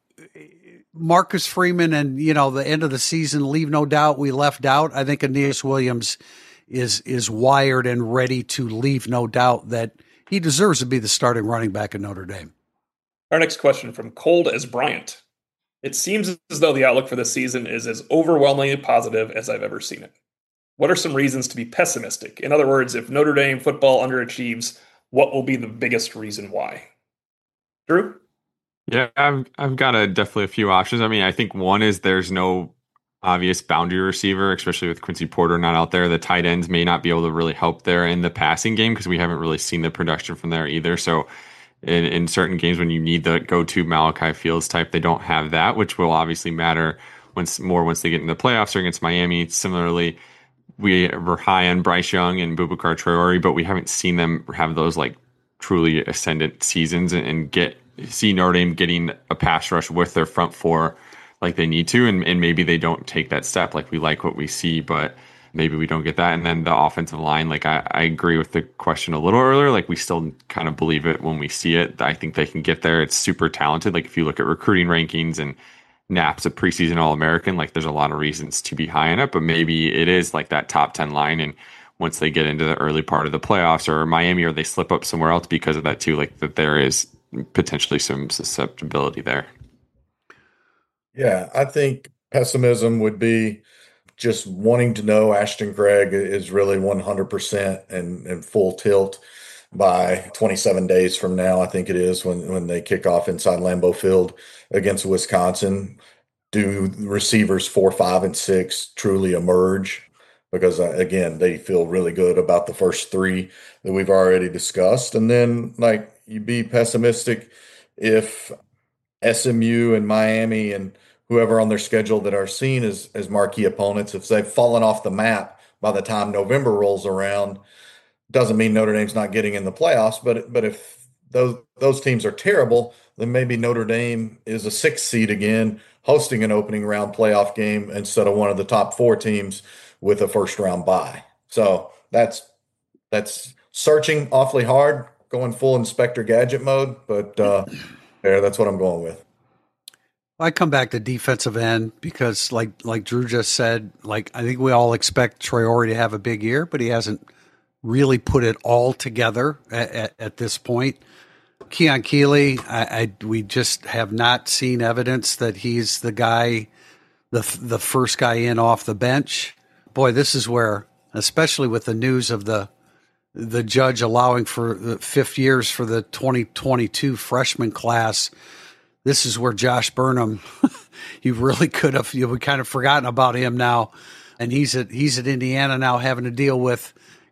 Marcus Freeman and, the end of the season, leave no doubt, we left out. I think Aeneas Williams is wired and ready to leave no doubt that he deserves to be the starting running back at Notre Dame. Our next question from Cold as Bryant. It seems as though the outlook for this season is as overwhelmingly positive as I've ever seen it. What are some reasons to be pessimistic? In other words, if Notre Dame football underachieves, what will be the biggest reason why? Drew? Yeah, I've got definitely a few options. I mean, I think one is there's no obvious boundary receiver, especially with Quincy Porter not out there. The tight ends may not be able to really help there in the passing game because we haven't really seen the production from there either. So in certain games when you need the go-to Malachi Fields type, they don't have that, which will obviously matter once they get into the playoffs or against Miami. Similarly, we were high on Bryce Young and Boubacar Traore, but we haven't seen them have those like truly ascendant seasons and see Notre Dame getting a pass rush with their front 4 like they need to, and maybe they don't take that step. Like we like what we see, but maybe we don't get that. And then the offensive line, like I agree with the question a little earlier, like we still kind of believe it when we see it. I think they can get there. It's super talented. Like if you look at recruiting rankings and Knapp's a preseason All-American, like there's a lot of reasons to be high on it, but maybe it is like that top 10 line. And once they get into the early part of the playoffs or Miami, or they slip up somewhere else because of that too, like that there is potentially some susceptibility there. Yeah, I think pessimism would be just wanting to know Ashton Craig is really 100% and full tilt by 27 days from now. I think it is when they kick off inside Lambeau Field against Wisconsin. Do receivers 4, 5, and 6 truly emerge? Because again, they feel really good about the first 3 that we've already discussed. And then like you be pessimistic if SMU and Miami and whoever on their schedule that are seen as marquee opponents, if they've fallen off the map by the time November rolls around, doesn't mean Notre Dame's not getting in the playoffs. But if those teams are terrible, then maybe Notre Dame is a 6th seed again, hosting an opening round playoff game instead of one of the top 4 teams with a first round bye. So that's searching awfully hard, going full Inspector Gadget mode, but that's what I'm going with. I come back to defensive end because like Drew just said, like I think we all expect Traore to have a big year, but he hasn't really put it all together at this point. Keon Keeley, we just have not seen evidence that he's the guy, the first guy in off the bench. Boy, this is where, especially with the news of the judge allowing for the 5th years for the 2022 freshman class, this is where Josh Burnham, you really could have, we kind of forgotten about him now. And he's at Indiana now having to deal with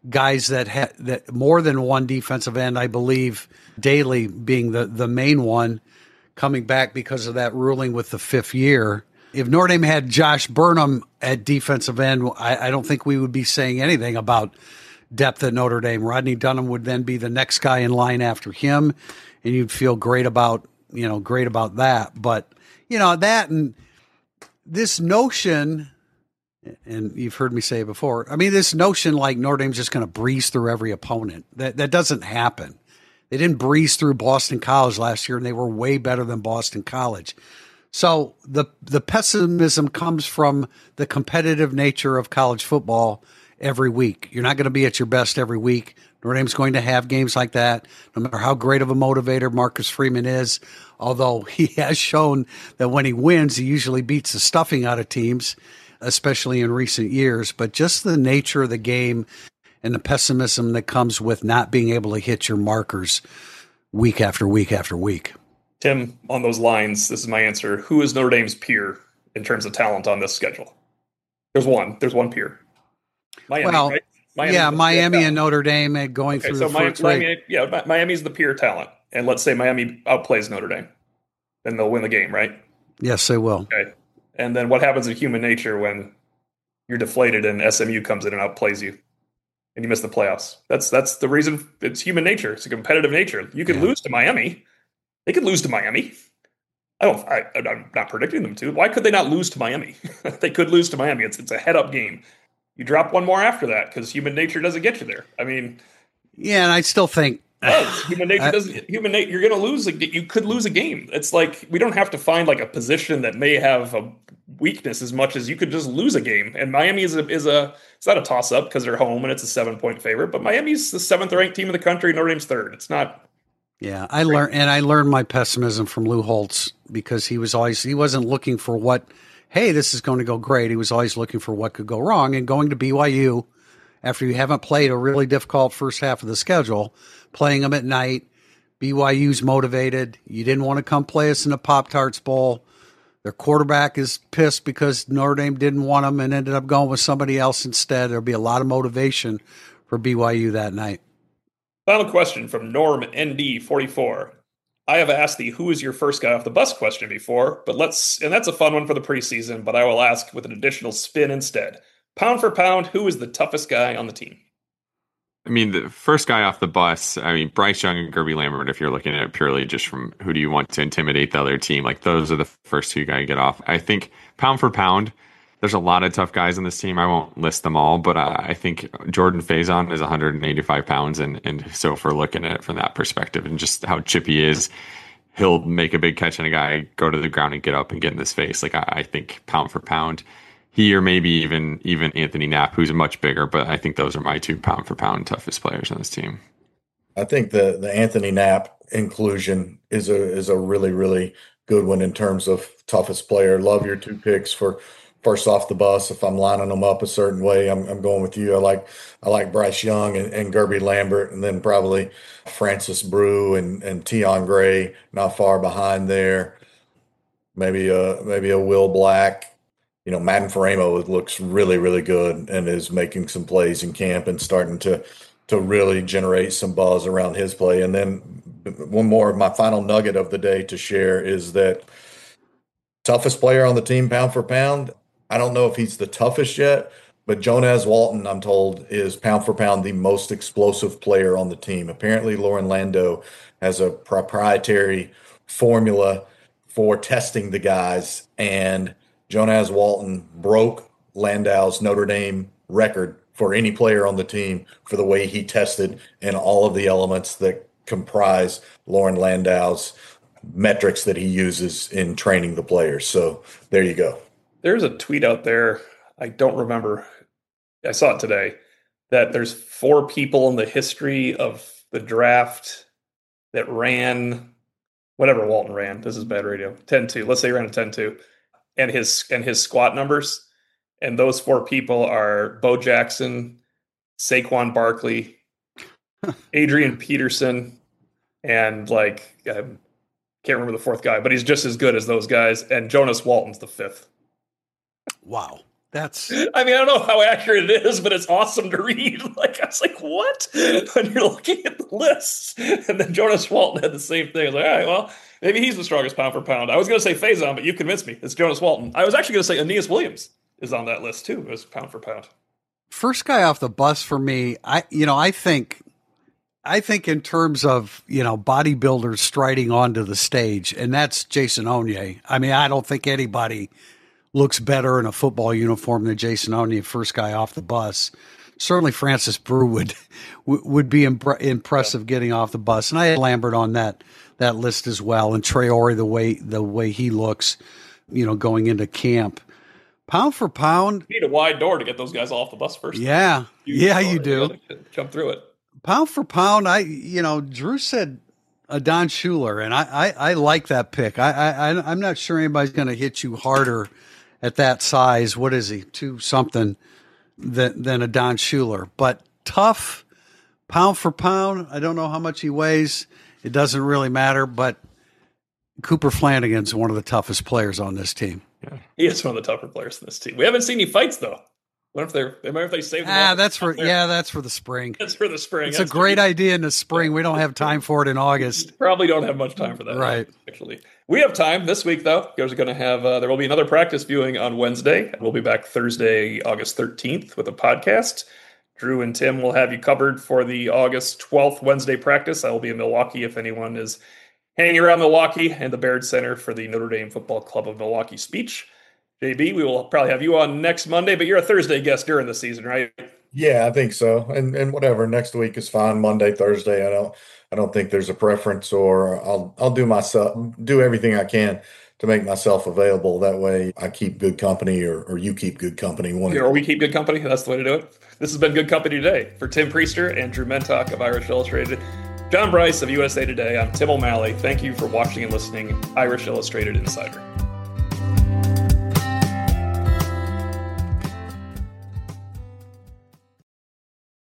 guys that more than one defensive end, I believe Daly being the main one, coming back because of that ruling with the 5th year. If Notre Dame had Josh Burnham at defensive end, I don't think we would be saying anything about depth at Notre Dame. Rodney Dunham would then be the next guy in line after him, and you'd feel great about that. But, that and this notion, and you've heard me say it before, I mean, this notion like Notre Dame's just going to breeze through every opponent, that doesn't happen. They didn't breeze through Boston College last year, and they were way better than Boston College. So the pessimism comes from the competitive nature of college football every week. You're not going to be at your best every week. Notre Dame's going to have games like that, no matter how great of a motivator Marcus Freeman is, although he has shown that when he wins, he usually beats the stuffing out of teams, especially in recent years. But just the nature of the game and the pessimism that comes with not being able to hit your markers week after week after week. Tim, on those lines, this is my answer. Who is Notre Dame's peer in terms of talent on this schedule? There's one peer. Miami, right? Miami and Notre Dame going through the first Miami, Miami's the peer talent. And let's say Miami outplays Notre Dame. Then they'll win the game, right? Yes, they will. Okay. And then what happens in human nature when you're deflated and SMU comes in and outplays you and you miss the playoffs? That's the reason. It's human nature. It's a competitive nature. You could lose to Miami. They could lose to Miami. I'm not predicting them to. Why could they not lose to Miami? They could lose to Miami. It's a head-up game. You drop one more after that because human nature doesn't get you there. I mean, and I still think human nature doesn't. You're going to lose. You could lose a game. It's like we don't have to find like a position that may have a weakness as much as you could just lose a game. And Miami is it's not a toss-up because they're home and it's a 7-point favorite. But Miami's the 7th ranked team in the country. Notre Dame's 3rd. It's not. Yeah, I learned my pessimism from Lou Holtz because he wasn't looking for what, hey, this is going to go great. He was always looking for what could go wrong. And going to BYU after you haven't played a really difficult first half of the schedule, playing them at night, BYU's motivated. You didn't want to come play us in a Pop-Tarts Bowl. Their quarterback is pissed because Notre Dame didn't want him and ended up going with somebody else instead. There'll be a lot of motivation for BYU that night. Final question from Norm ND44. I have asked the who is your first guy off the bus question before, and that's a fun one for the preseason, but I will ask with an additional spin instead. Pound for pound, who is the toughest guy on the team? I mean, the first guy off the bus, Bryce Young and Gerby Lambert, if you're looking at it purely just from who do you want to intimidate the other team, like those are the first two guys to get off. I think pound for pound, there's a lot of tough guys on this team. I won't list them all, but I think Jordan Faison is 185 pounds. And so if we're looking at it from that perspective and just how chippy he is, he'll make a big catch on a guy, go to the ground and get up and get in his face. Like I think pound for pound, he or maybe even Anthony Knapp, who's much bigger, but I think those are my two pound for pound toughest players on this team. I think the Anthony Knapp inclusion is a really, really good one in terms of toughest player. Love your two picks for first off the bus. If I'm lining them up a certain way, I'm going with you. I like Bryce Young and Gerby Lambert, and then probably Francis Brew and Tion Gray not far behind there. Maybe a Will Black. Madden Faremo looks really, really good and is making some plays in camp and starting to really generate some buzz around his play. And then one more of my final nugget of the day to share is that toughest player on the team, pound for pound. I don't know if he's the toughest yet, but Jonas Walton, I'm told, is pound for pound the most explosive player on the team. Apparently, Lauren Lando has a proprietary formula for testing the guys, and Jonas Walton broke Landau's Notre Dame record for any player on the team for the way he tested in all of the elements that comprise Lauren Landau's metrics that he uses in training the players. So there you go. There's a tweet out there, I don't remember, I saw it today, that there's 4 people in the history of the draft that ran, whatever Walton ran, this is bad radio, 10-2, let's say he ran a 10-2, and his squat numbers, and those 4 people are Bo Jackson, Saquon Barkley, Adrian Peterson, and I can't remember the 4th guy, but he's just as good as those guys, and Jonas Walton's the 5th. Wow. That's. I don't know how accurate it is, but it's awesome to read. I was like, what? When you're looking at the list. And then Jonas Walton had the same thing. I was like, all right, well, maybe he's the strongest pound for pound. I was going to say Faison, but you convinced me. It's Jonas Walton. I was actually going to say Aeneas Williams is on that list too, as pound for pound. First guy off the bus for me, I think in terms of, bodybuilders striding onto the stage, and that's Jason Onye. I mean, I don't think anybody looks better in a football uniform than Jason Onye, first guy off the bus. Certainly Francis Brew would be impressive getting off the bus. And I had Lambert on that list as well. And Traore, the way he looks, going into camp. Pound for pound. You need a wide door to get those guys off the bus first. Yeah. You do. Jump through it. Pound for pound, Drew said Don Schuler, and I like that pick. I'm not sure anybody's going to hit you harder at that size. What is he? 2 something than a Don Schuler, but tough pound for pound. I don't know how much he weighs. It doesn't really matter, but Cooper Flanagan's one of the toughest players on this team. Yeah. He is one of the tougher players in this team. We haven't seen any fights though. What if they save them? That's for the spring. That's for the spring. It's a great idea in the spring. We don't have time for it in August. Probably don't have much time for that. Right. Actually, we have time this week though. There's going to have there will be another practice viewing on Wednesday. We'll be back Thursday, August 13th with a podcast. Drew and Tim will have you covered for the August 12th Wednesday practice. I will be in Milwaukee if anyone is hanging around Milwaukee and the Baird Center for the Notre Dame Football Club of Milwaukee speech. JB, we will probably have you on next Monday, but you're a Thursday guest during the season, right? Yeah, I think so. And whatever, next week is fine. Monday, Thursday. I don't think there's a preference, or I'll do everything I can to make myself available. That way I keep good company or you keep good company. Or we keep good company. That's the way to do it. This has been Good Company today. For Tim Priester and Drew Mentok of Irish Illustrated, John Bryce of USA Today, I'm Tim O'Malley. Thank you for watching and listening. Irish Illustrated Insider.